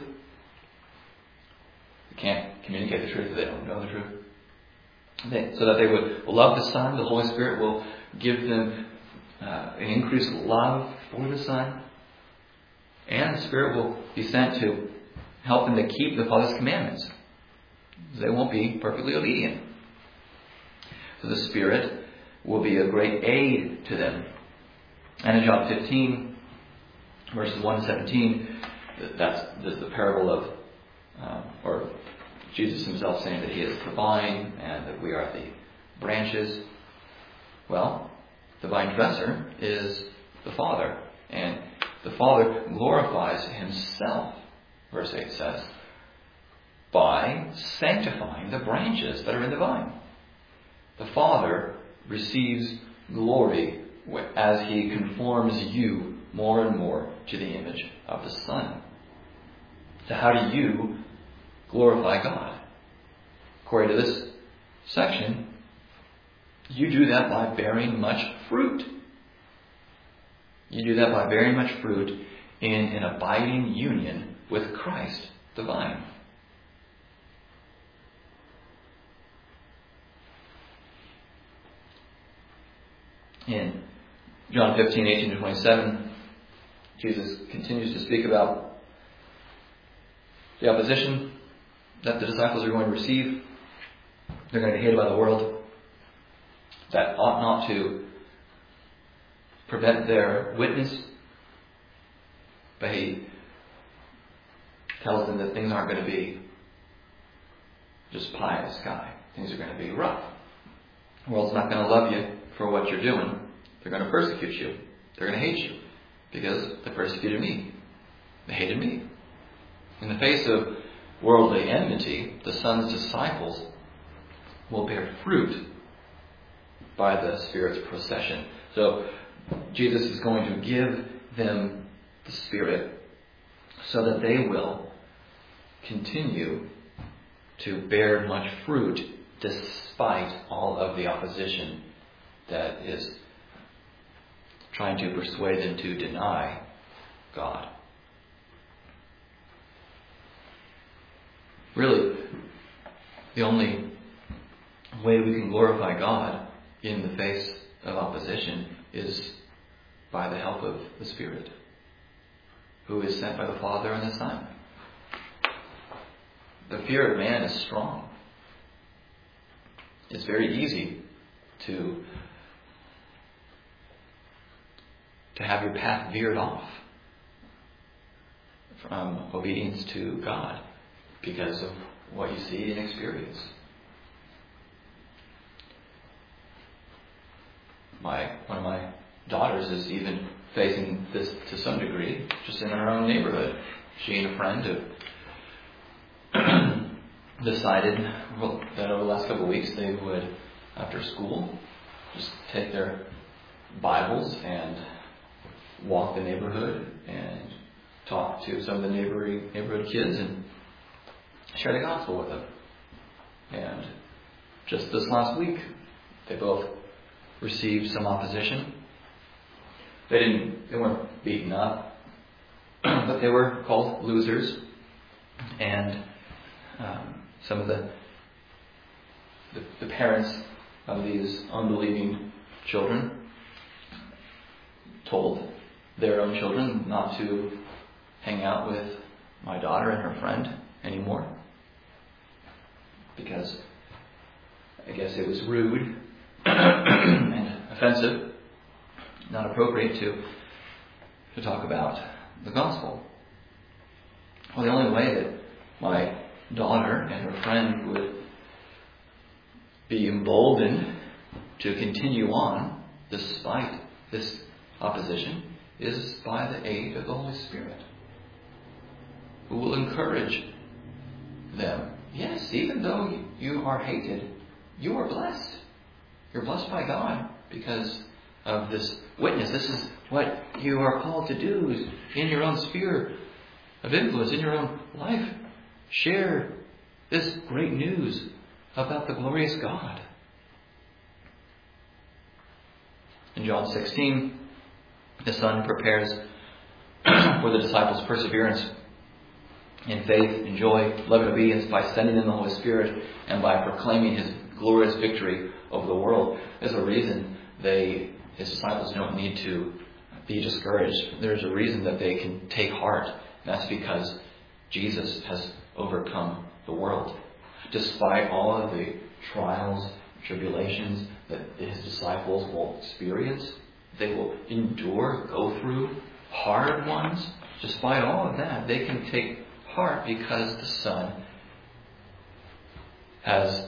They can't communicate the truth if they don't know the truth. So that they would love the Son. The Holy Spirit will give them an increased love for the Son. And the Spirit will be sent to help them to keep the Father's commandments. They won't be perfectly obedient. So the Spirit will be a great aid to them. And in John 15, verses 1 to 17, that's the parable of, or Jesus himself saying that he is the vine and that we are the branches. Well, the vine dresser is the Father, and the Father glorifies himself, verse 8 says, by sanctifying the branches that are in the vine. The Father receives glory as he conforms you more and more to the image of the Son. So how do you glorify God? According to this section, you do that by bearing much fruit. You do that by bearing much fruit in an abiding union with Christ, the vine. In John 15, 18 to 27, Jesus continues to speak about the opposition that the disciples are going to receive. They're going to be hated by the world. That ought not to prevent their witness. But he tells them that things aren't going to be just pie in the sky. Things are going to be rough. The world's not going to love you for what you're doing. They're going to persecute you. They're going to hate you because they persecuted me. They hated me. In the face of worldly enmity, the Son's disciples will bear fruit by the Spirit's procession. So Jesus is going to give them the Spirit so that they will continue to bear much fruit despite all of the opposition that is trying to persuade them to deny God. Really, the only way we can glorify God in the face of opposition is by the help of the Spirit, who is sent by the Father and the Son. The fear of man is strong. It's very easy to have your path veered off from obedience to God because of what you see and experience. One of my daughters is even facing this to some degree, just in her own neighborhood. She and a friend have decided that over the last couple of weeks they would, after school, just take their Bibles and walk the neighborhood and talk to some of the neighborhood kids and share the gospel with them. And just this last week, they both received some opposition. They weren't beaten up, but they were called losers. And some of the parents of these unbelieving children told their own children not to hang out with my daughter and her friend anymore because I guess it was rude and offensive, not appropriate to talk about the gospel. Well, the only way that my daughter and her friend would be emboldened to continue on despite this opposition is by the aid of the Holy Spirit, who will encourage them. Yes, even though you are hated, you are blessed. You're blessed by God because of this witness. This is what you are called to do is in your own sphere of influence, in your own life. Share this great news about the glorious God. In John 16, the Son prepares for the disciples' perseverance in faith, in joy, love, and obedience by sending in the Holy Spirit and by proclaiming His glorious victory over the world. There's a reason His disciples don't need to be discouraged. There's a reason that they can take heart. And that's because Jesus has overcome the world. Despite all of the trials, tribulations that his disciples will experience, they will endure, go through hard ones. Despite all of that, they can take heart because the Son has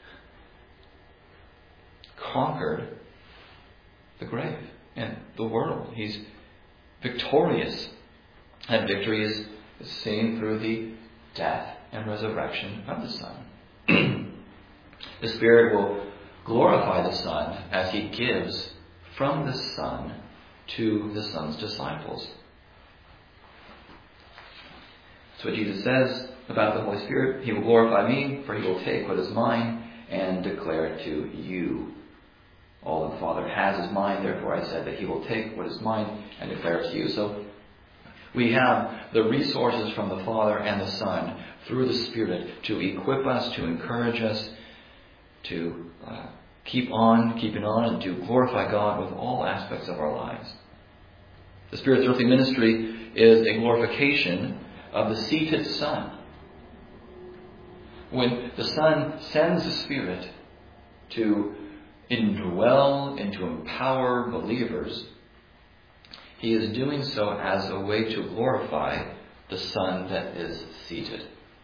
conquered the grave and the world. He's victorious. And victory is seen through the death and resurrection of the Son. The Spirit will glorify the Son as He gives from the Son to the Son's disciples. That's what Jesus says about the Holy Spirit. He will glorify me, for He will take what is mine and declare it to you. All that the Father has is mine, therefore I said that He will take what is mine and declare it to you. So we have the resources from the Father and the Son through the Spirit to equip us, to encourage us, to keeping on, and to glorify God with all aspects of our lives. The Spirit's earthly ministry is a glorification of the seated Son. When the Son sends the Spirit to indwell and to empower believers, He is doing so as a way to glorify the Son that is seated.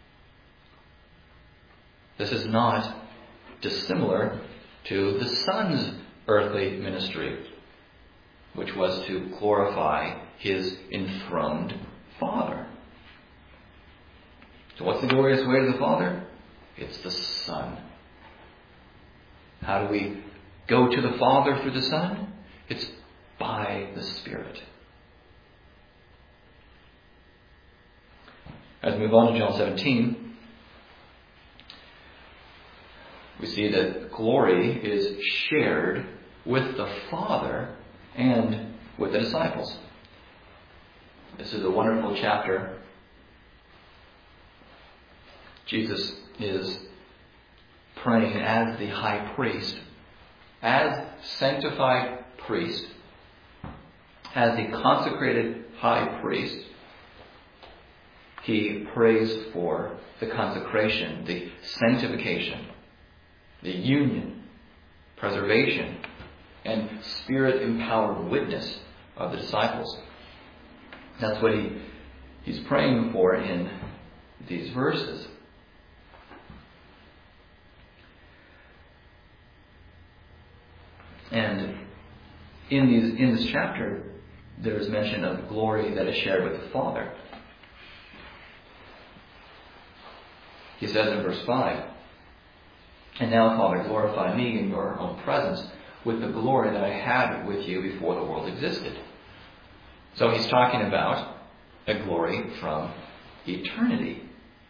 This is not dissimilar to the Son's earthly ministry, which was to glorify His enthroned Father. So what's the glorious way to the Father? It's the Son. How do we go to the Father through the Son? It's by the Spirit. As we move on to John 17, we see that glory is shared with the Father and with the disciples. This is a wonderful chapter. Jesus is praying as the high priest, as sanctified priest, as the consecrated high priest. He prays for the consecration, the sanctification, the union, preservation, and Spirit-empowered witness of the disciples. That's what he's praying for in these verses. And in this chapter, there is mention of glory that is shared with the Father. He says in verse 5, "And now, Father, glorify me in your own presence with the glory that I had with you before the world existed." So he's talking about a glory from eternity.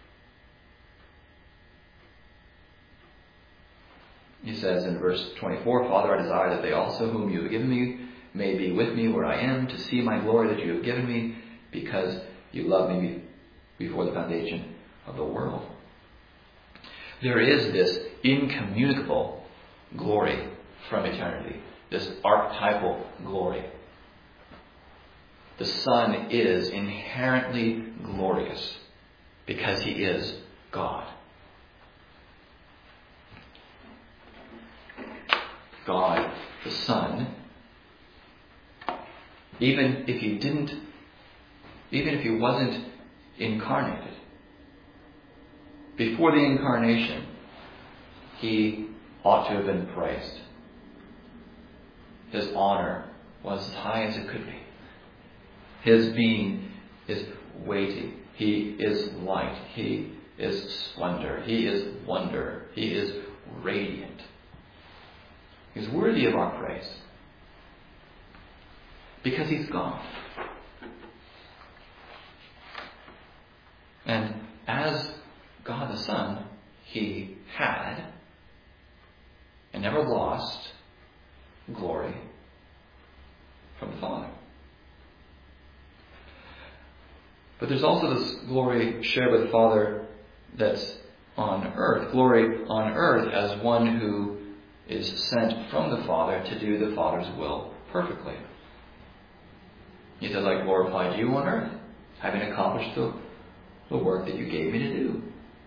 He says in verse 24, "Father, I desire that they also whom you have given me may be with me where I am, to see my glory that you have given me, because you loved me before the foundation of the world." There is this incommunicable glory from eternity, this archetypal glory. The Son is inherently glorious because He is God. God, the Son, even if He wasn't incarnated, before the incarnation, He ought to have been praised. His honor was as high as it could be. His being is weighty. He is light. He is splendor. He is wonder. He is radiant. He's worthy of our praise because He's God. And as God the Son, He had and never lost glory from the Father. But there's also this glory shared with the Father that's on earth. Glory on earth as one who is sent from the Father to do the Father's will perfectly. He says, "I glorified you on earth, having accomplished the the work that you gave me to do.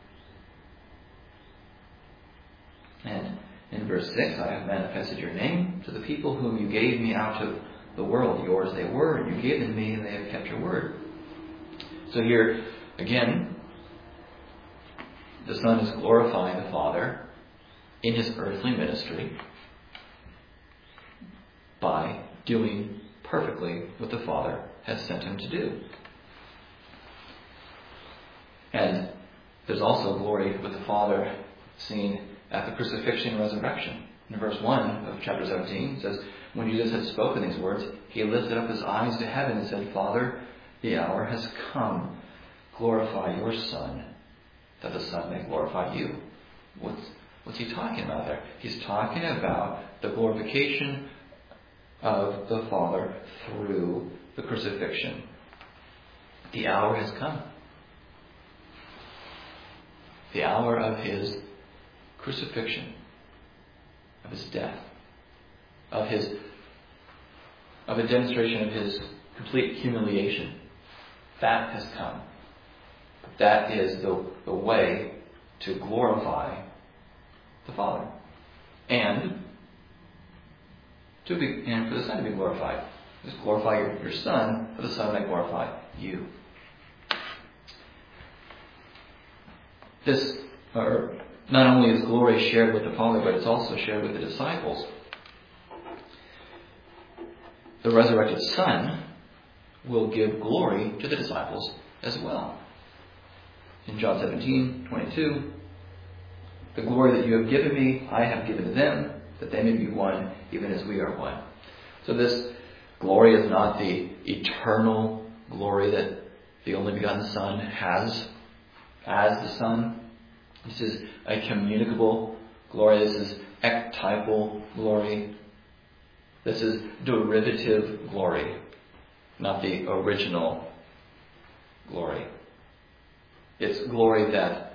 And in verse 6, I have manifested your name to the people whom you gave me out of the world. Yours they were, and you gave them to me, and they have kept your word. So here, again, the Son is glorifying the Father in his earthly ministry by doing perfectly what the Father has sent him to do. And there's also glory with the Father seen at the crucifixion and resurrection. In verse 1 of chapter 17, it says, when Jesus had spoken these words, he lifted up his eyes to heaven and said, Father, the hour has come. Glorify your Son, that the Son may glorify you. What's he talking about there? He's talking about the glorification of the Father through the crucifixion. The hour has come. The hour of his crucifixion, of his death, of a demonstration of his complete humiliation. That has come. That is the way to glorify the Father. And for the Son to be glorified. Just glorify your Son, for the Son may glorify you. This, not only is glory shared with the Father, but it's also shared with the disciples. The resurrected Son will give glory to the disciples as well. In John 17:22, the glory that you have given me, I have given to them, that they may be one, even as we are one. So this glory is not the eternal glory that the only begotten Son has as the Son. This is a communicable glory. This is ectypal glory. This is derivative glory, not the original glory. It's glory that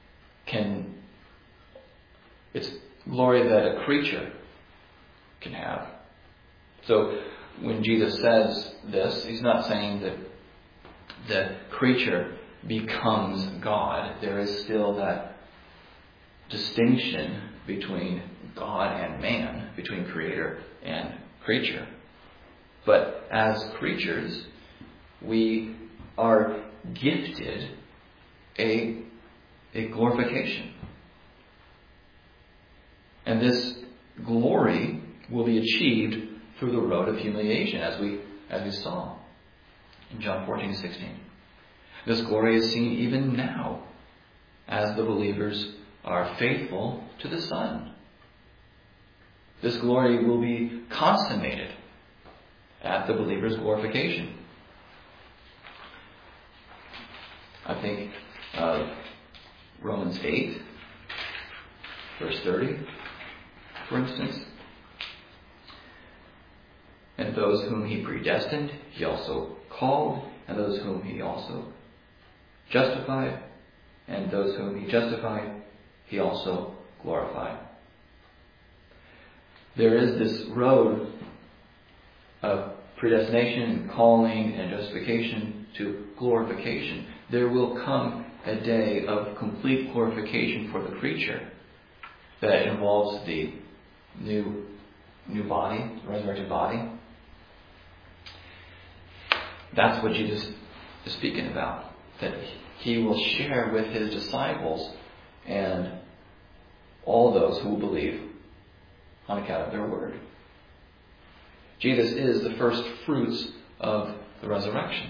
a creature can have. So when Jesus says this, he's not saying that the creature becomes God. There is still that distinction between God and man, between creator and creature. But as creatures, we are gifted a glorification. And this glory will be achieved through the road of humiliation, as we saw in John 14:16. This glory is seen even now as the believers are faithful to the Son. This glory will be consummated at the believer's glorification. I think of Romans 8, verse 30, for instance. And those whom he predestined, he also called, and those whom he also justified, and those whom he justified, he also glorified. There is this road of predestination, calling, and justification to glorification. There will come a day of complete glorification for the creature that involves the new body, resurrected body. That's what Jesus is speaking about. That he will share with his disciples and all those who will believe on account of their word. Jesus is the first fruits of the resurrection.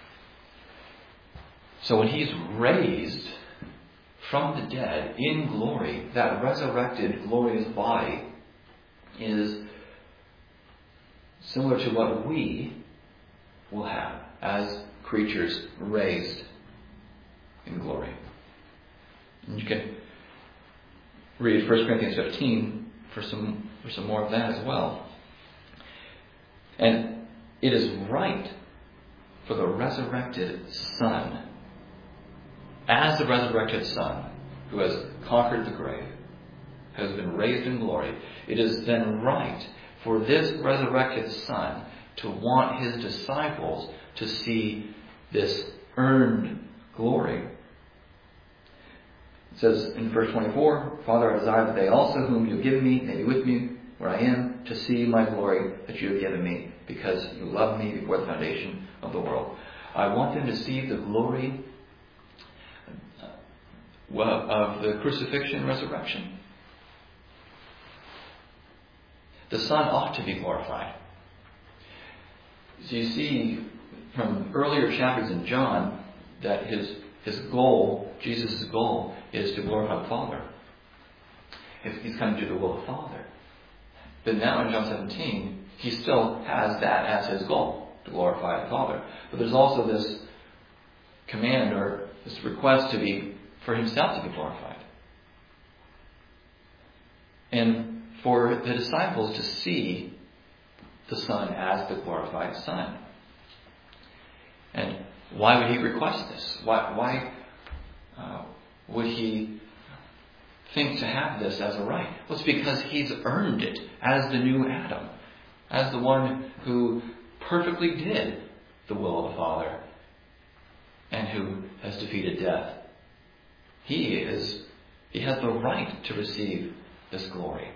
So when he's raised from the dead in glory, that resurrected glorious body is similar to what we will have as creatures raised in glory. And you can read 1 Corinthians 15 for some more of that as well. And it is right for the resurrected Son, as the resurrected Son who has conquered the grave, has been raised in glory, it is then right for this resurrected Son to want his disciples to see this earned glory. It says in verse 24, Father, I desire that they also whom you have given me may be with me where I am, to see my glory that you have given me, because you loved me before the foundation of the world. I want them to see the glory of the crucifixion and resurrection. The Son ought to be glorified. So you see from earlier chapters in John that his goal, Jesus' goal, is to glorify the Father. He's come to do the will of the Father. But now in John 17, he still has that as his goal, to glorify the Father. But there's also this command or this request for himself to be glorified. And for the disciples to see the Son as the glorified Son. And why would he request this? Why would he think to have this as a right? Well, it's because he's earned it as the new Adam, as the one who perfectly did the will of the Father and who has defeated death. He has the right to receive this glory.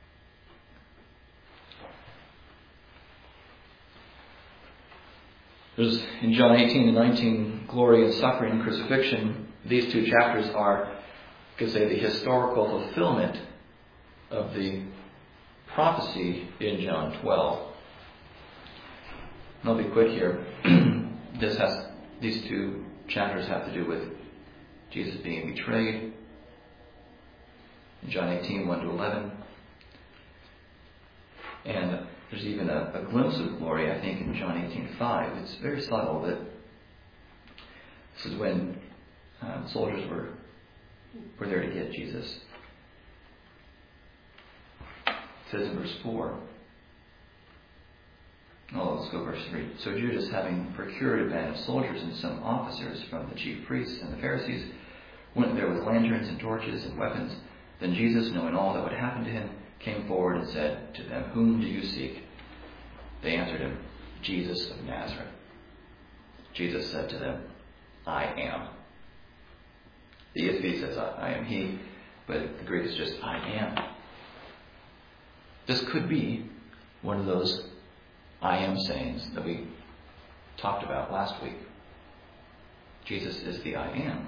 There's, in John 18 and 19, glory and suffering and crucifixion. These two chapters are, you could say, the historical fulfillment of the prophecy in John 12. And I'll be quick here. These two chapters have to do with Jesus being betrayed. In John 18, 1 to 11. And there's even a glimpse of glory, I think, in John 18:5. It's very subtle, but this is when soldiers were there to get Jesus. It says in verse 4. Let's go verse 3. So Judas, having procured a band of soldiers and some officers from the chief priests and the Pharisees, went there with lanterns and torches and weapons. Then Jesus, knowing all that would happen to him, came forward and said to them, "Whom do you seek?" They answered him, "Jesus of Nazareth." Jesus said to them, "I am." The ESV says, "I am he," but the Greek is just, "I am." This could be one of those I am sayings that we talked about last week. Jesus is the I am.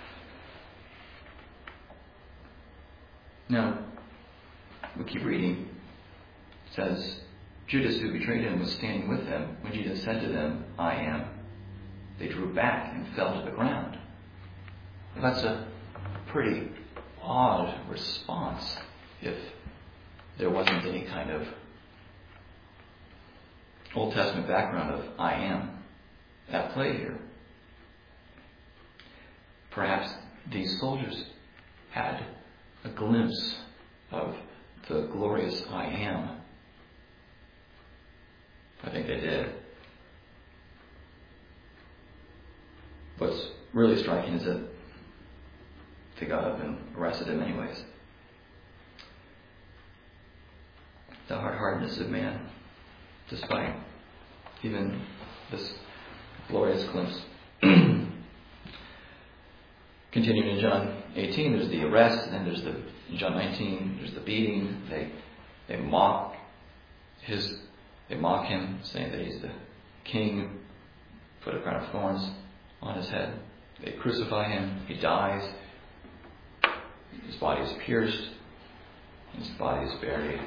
Now, we keep reading. It says, Judas, who betrayed him, was standing with them. When Jesus said to them, "I am," they drew back and fell to the ground. Well, that's a pretty odd response if there wasn't any kind of Old Testament background of I am at play here. Perhaps these soldiers had a glimpse of the glorious I am. I think they did. What's really striking is that they got up and arrested him anyways. The hard-heartedness of man, despite even this glorious glimpse. Continuing in John 18, there's the arrest, and then in John 19, there's the beating. They mock him, saying that he's the king, put a crown of thorns on his head. They crucify him, he dies, his body is pierced, his body is buried.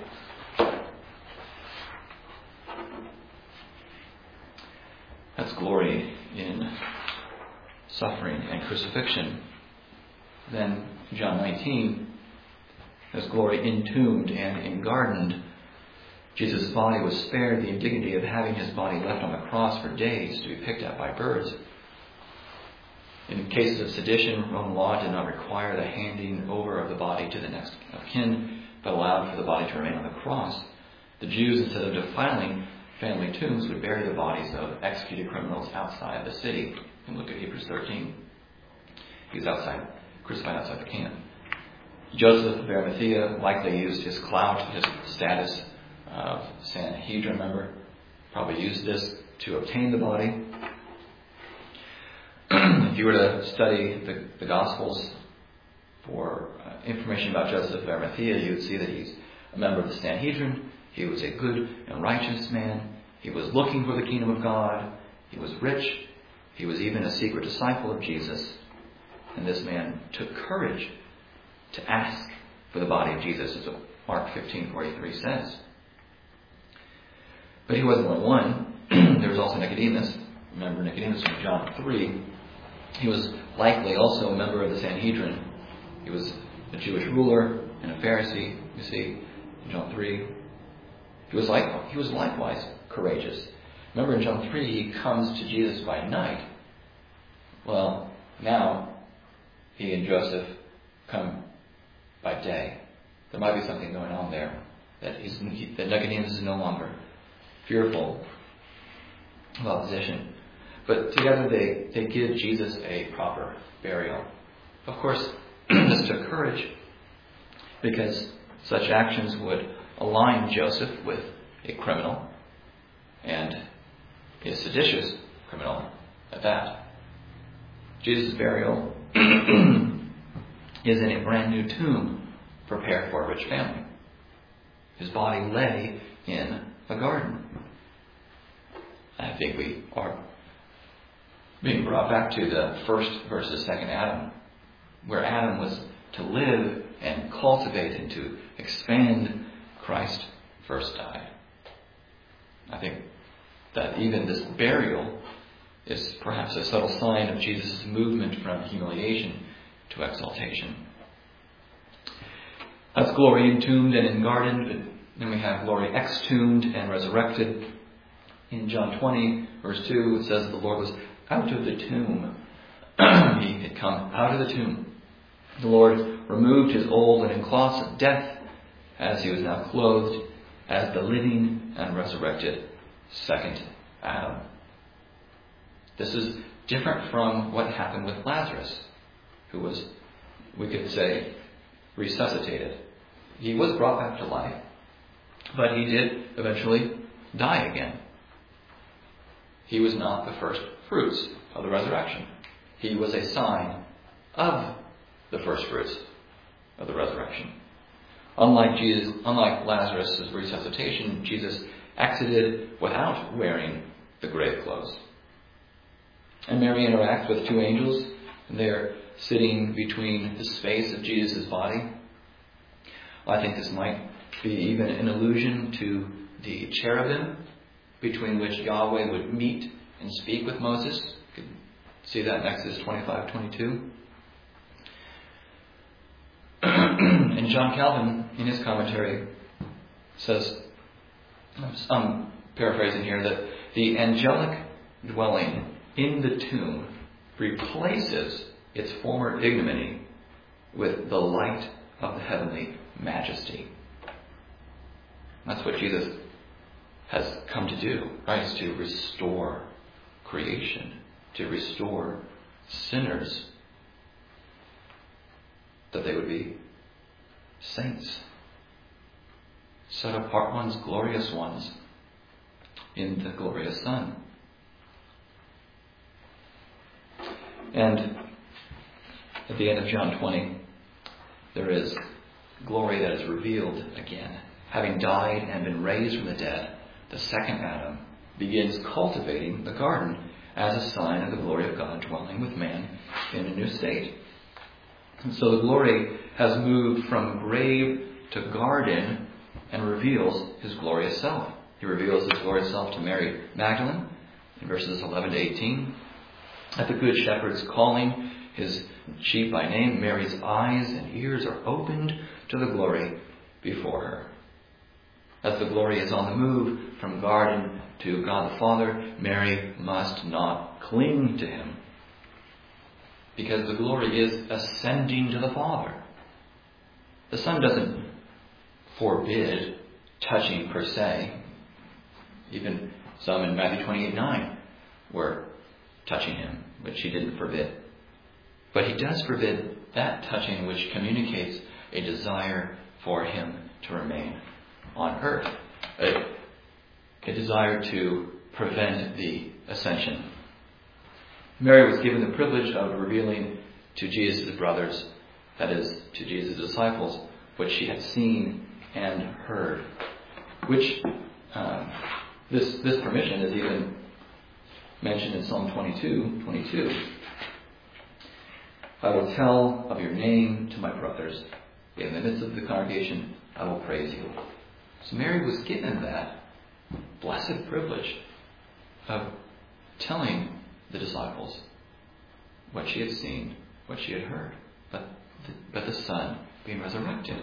That's glory in suffering and crucifixion. Then, John 19, there's glory entombed and engardened. Jesus' body was spared the indignity of having his body left on the cross for days to be picked at by birds. In cases of sedition, Roman law did not require the handing over of the body to the next of kin, but allowed for the body to remain on the cross. The Jews, instead of defiling family tombs, would bury the bodies of executed criminals outside the city. And look at Hebrews 13. He was crucified outside the camp. Joseph of Arimathea likely used his clout, his status of Sanhedrin member, probably used this to obtain the body. If you were to study the Gospels for information about Joseph of Arimathea, you would see that he's a member of the Sanhedrin. He was a good and righteous man. He was looking for the kingdom of God. He was rich. He was even a secret disciple of Jesus. And this man took courage to ask for the body of Jesus, as Mark 15:43 says. But he wasn't the only one. There was also Nicodemus. Remember Nicodemus from John 3. He was likely also a member of the Sanhedrin. He was a Jewish ruler and a Pharisee, you see, in John 3. He was likewise courageous. Remember in John 3, he comes to Jesus by night. Well, now he and Joseph come by day. There might be something going on there, that Nicodemus is no longer fearful of opposition. But together they give Jesus a proper burial. Of course, this took courage, because such actions would align Joseph with a criminal, and a seditious criminal at that. Jesus' burial is in a brand new tomb prepared for a rich family. His body lay in a garden. I think we are being brought back to the first versus second Adam, where Adam was to live and cultivate and to expand. Christ first died. I think that even this burial is perhaps a subtle sign of Jesus' movement from humiliation to exaltation. That's glory entombed and in garden, but then we have glory extombed and resurrected. In John 20, verse 2, it says the Lord was out of the tomb. He had come out of the tomb. The Lord removed his old linen cloths of death, as he was now clothed as the living and resurrected second Adam. This is different from what happened with Lazarus, who was, we could say, resuscitated. He was brought back to life, but he did eventually die again. He was not the first fruits of the resurrection. He was a sign of the first fruits of the resurrection. Unlike Lazarus' resuscitation, Jesus exited without wearing the grave clothes. And Mary interacts with two angels, and they're sitting between the space of Jesus' body. I think this might be even an allusion to the cherubim between which Yahweh would meet and speak with Moses. You can see that in Exodus 25:22. And John Calvin, in his commentary, says, I'm paraphrasing here, that the angelic dwelling in the tomb replaces its former ignominy with the light of the heavenly majesty. That's what Jesus has come to do, right? Is to restore creation, to restore sinners, that they would be saints, set apart ones, glorious ones, in the glorious Son. And at the end of John 20, there is glory that is revealed again. Having died and been raised from the dead, the second Adam begins cultivating the garden as a sign of the glory of God dwelling with man in a new state. And so the glory has moved from grave to garden and reveals his glorious self. He reveals his glorious self to Mary Magdalene in verses 11 to 18. At the Good Shepherd's calling his sheep by name, Mary's eyes and ears are opened to the glory before her. As the glory is on the move from garden to God the Father, Mary must not cling to him, because the glory is ascending to the Father. The Son doesn't forbid touching per se. Even some in Matthew 28:9 were touching him, which he didn't forbid. But he does forbid that touching which communicates a desire for him to remain on earth, a desire to prevent the ascension. Mary was given the privilege of revealing to Jesus' brothers, that is, to Jesus' disciples, what she had seen and heard. Which this permission is even mentioned in Psalm 22. I will tell of your name to my brothers. In the midst of the congregation, I will praise you. So Mary was given that blessed privilege of telling the disciples what she had seen, what she had heard, but the Son being resurrected.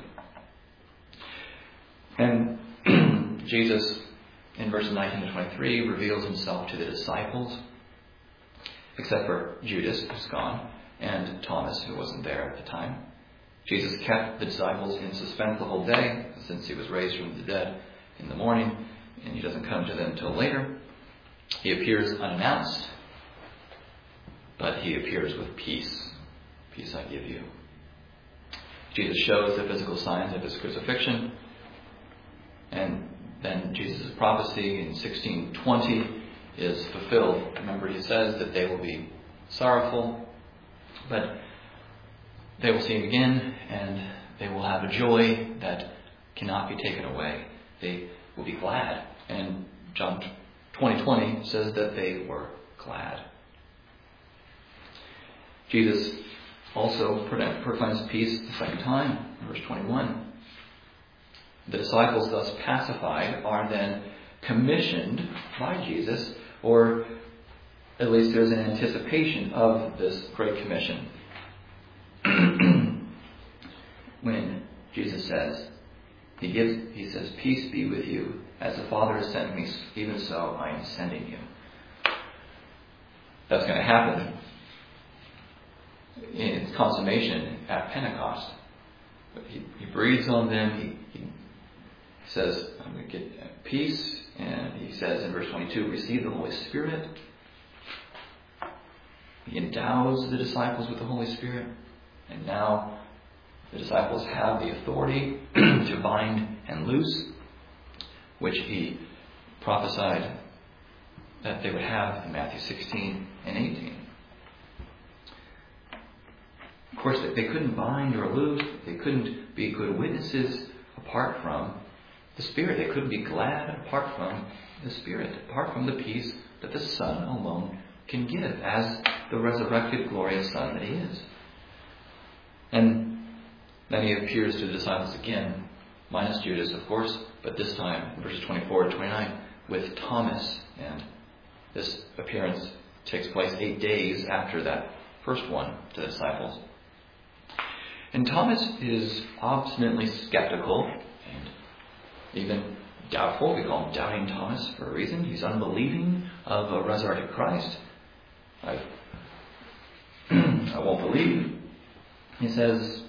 And Jesus, in verses 19 to 23, reveals himself to the disciples, except for Judas, who's gone, and Thomas, who wasn't there at the time. Jesus kept the disciples in suspense the whole day, since he was raised from the dead in the morning, and he doesn't come to them until later. He appears unannounced, but he appears with peace. Peace I give you. Jesus shows the physical signs of his crucifixion, and then Jesus' prophecy in 1620 is fulfilled. Remember, he says that they will be sorrowful, but they will see him again, and they will have a joy that cannot be taken away. They will be glad. And John 20:20 says that they were glad. Jesus also proclaims peace the second time, verse 21. The disciples, thus pacified, are then commissioned by Jesus, or at least there's an anticipation of this great commission. When Jesus says, he says, peace be with you. As the Father has sent me, even so I am sending you. That's going to happen in its consummation at Pentecost. But he breathes on them. He says, I'm going to get peace. And he says in verse 22, receive the Holy Spirit. He endows the disciples with the Holy Spirit. And now the disciples have the authority to bind and loose, which he prophesied that they would have in Matthew 16 and 18. Of course, they couldn't bind or loose. They couldn't be good witnesses apart from the Spirit. They couldn't be glad apart from the Spirit, apart from the peace that the Son alone can give as the resurrected, glorious Son that he is. And then he appears to the disciples again, minus Judas, of course, but this time, in verses 24 to 29, with Thomas. And this appearance takes place 8 days after that first one to the disciples. And Thomas is obstinately skeptical and even doubtful. We call him Doubting Thomas for a reason. He's unbelieving of a resurrected Christ. I won't believe. He says,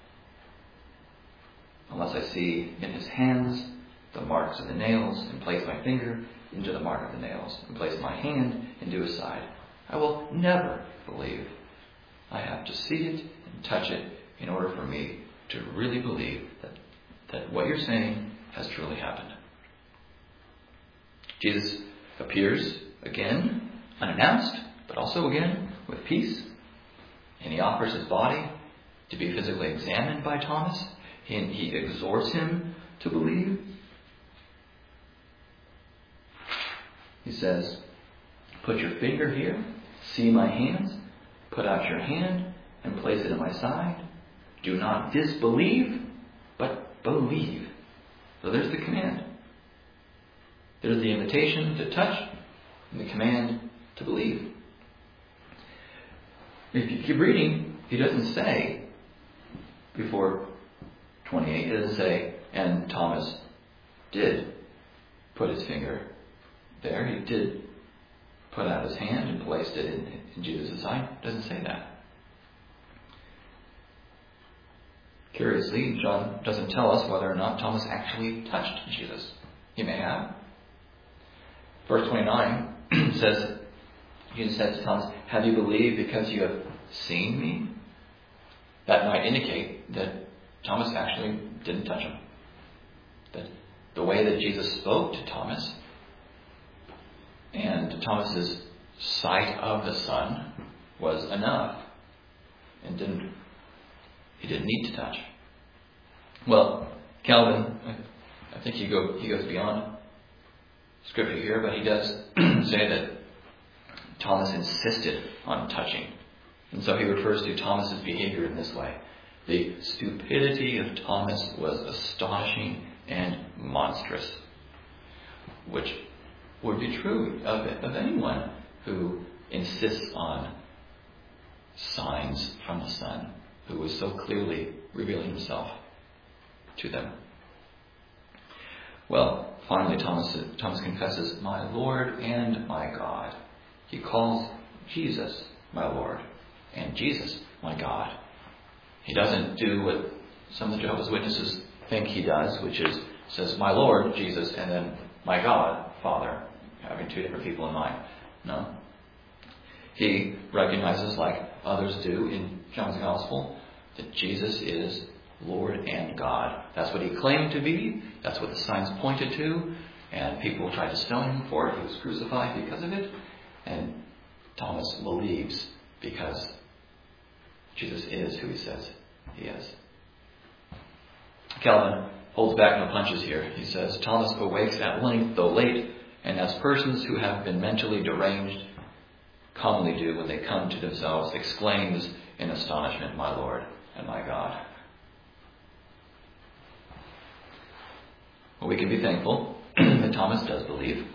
unless I see in his hands the marks of the nails, and place my finger into the mark of the nails, and place my hand into his side, I will never believe. I have to see it and touch it in order for me to really believe that what you're saying has truly happened. Jesus appears again, unannounced, but also again with peace. And he offers his body to be physically examined by Thomas. And he exhorts him to believe. He says, put your finger here, see my hands, put out your hand and place it in my side. Do not disbelieve, but believe. So there's the command. There's the invitation to touch and the command to believe. If you keep reading, he doesn't say before 28, it doesn't say, and Thomas did put his finger there. He did put out his hand and placed it in Jesus' side. It doesn't say that. Curiously, John doesn't tell us whether or not Thomas actually touched Jesus. He may have. Verse 29 says, Jesus said to Thomas, have you believed because you have seen me? That might indicate that Thomas actually didn't touch him. That the way that Jesus spoke to Thomas and Thomas's sight of the Son was enough, and he didn't need to touch. Well, Calvin, I think he goes beyond Scripture here, but he does say that Thomas insisted on touching. And so he refers to Thomas's behavior in this way. The stupidity of Thomas was astonishing and monstrous, which would be true of anyone who insists on signs from the Son, who is so clearly revealing himself to them. Well, finally Thomas confesses, "My Lord and my God." He calls Jesus my Lord and Jesus my God. He doesn't do what some of the Jehovah's Witnesses think he does, which is says, "My Lord, Jesus," and then "my God, Father," having two different people in mind. No. He recognizes, like others do in John's Gospel, that Jesus is Lord and God. That's what he claimed to be. That's what the signs pointed to. And people tried to stone him for it. He was crucified because of it. And Thomas believes because Jesus is who he says he is. Calvin holds back no punches here. He says, "Thomas awakes at length, though late, and as persons who have been mentally deranged commonly do when they come to themselves, exclaims in astonishment, 'My Lord and my God.'" Well, we can be thankful that Thomas does believe.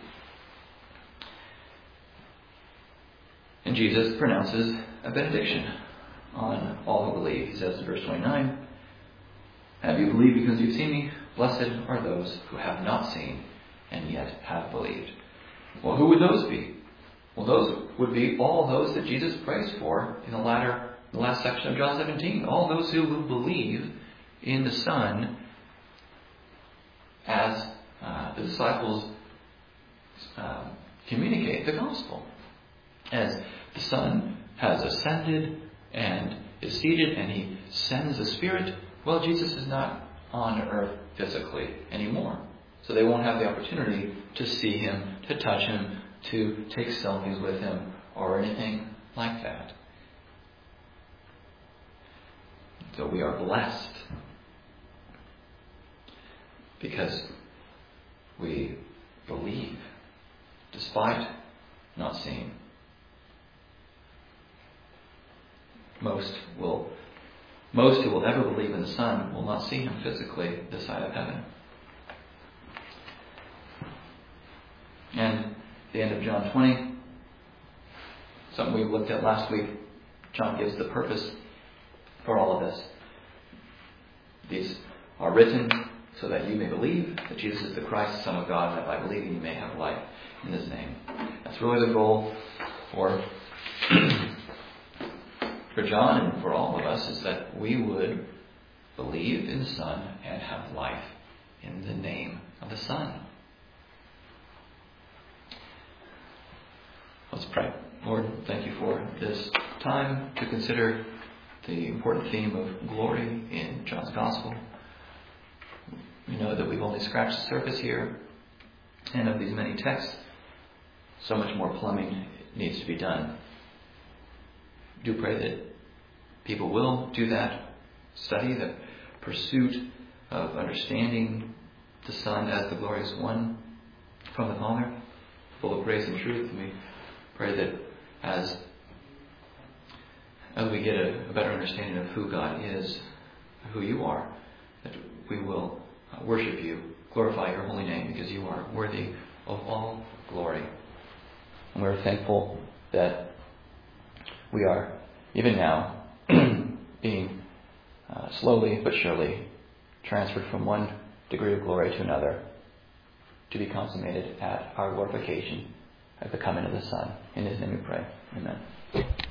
And Jesus pronounces a benediction on all who believe. He says in verse 29, "Have you believed because you've seen me? Blessed are those who have not seen and yet have believed." Well, who would those be? Well, those would be all those that Jesus prays for in the last section of John 17. All those who will believe in the Son as the disciples communicate the gospel. As the Son has ascended and is seated and he sends the Spirit, well, Jesus is not on earth physically anymore. So they won't have the opportunity to see him, to touch him, to take selfies with him, or anything like that. So we are blessed because we believe despite not seeing. Most who will ever believe in the Son will not see him physically this side of heaven. And the end of John 20, something we looked at last week, John gives the purpose for all of this. These are written so that you may believe that Jesus is the Christ, the Son of God, and that by believing you may have life in his name. That's really the goal for John and for all of us, is that we would believe in the Son and have life in the name of the Son. Let's pray. Lord, thank you for this time to consider the important theme of glory in John's Gospel. We know that we've only scratched the surface here, and of these many texts, so much more plumbing needs to be done. Do pray that people will do that study, that pursuit of understanding the Son as the glorious one from the Father, full of grace and truth. And we pray that as we get a better understanding of who God is, who you are, that we will worship you, glorify your holy name, because you are worthy of all glory. And we're thankful that we are, even now, being slowly but surely transferred from one degree of glory to another, to be consummated at our glorification at the coming of the Son. In his name we pray. Amen.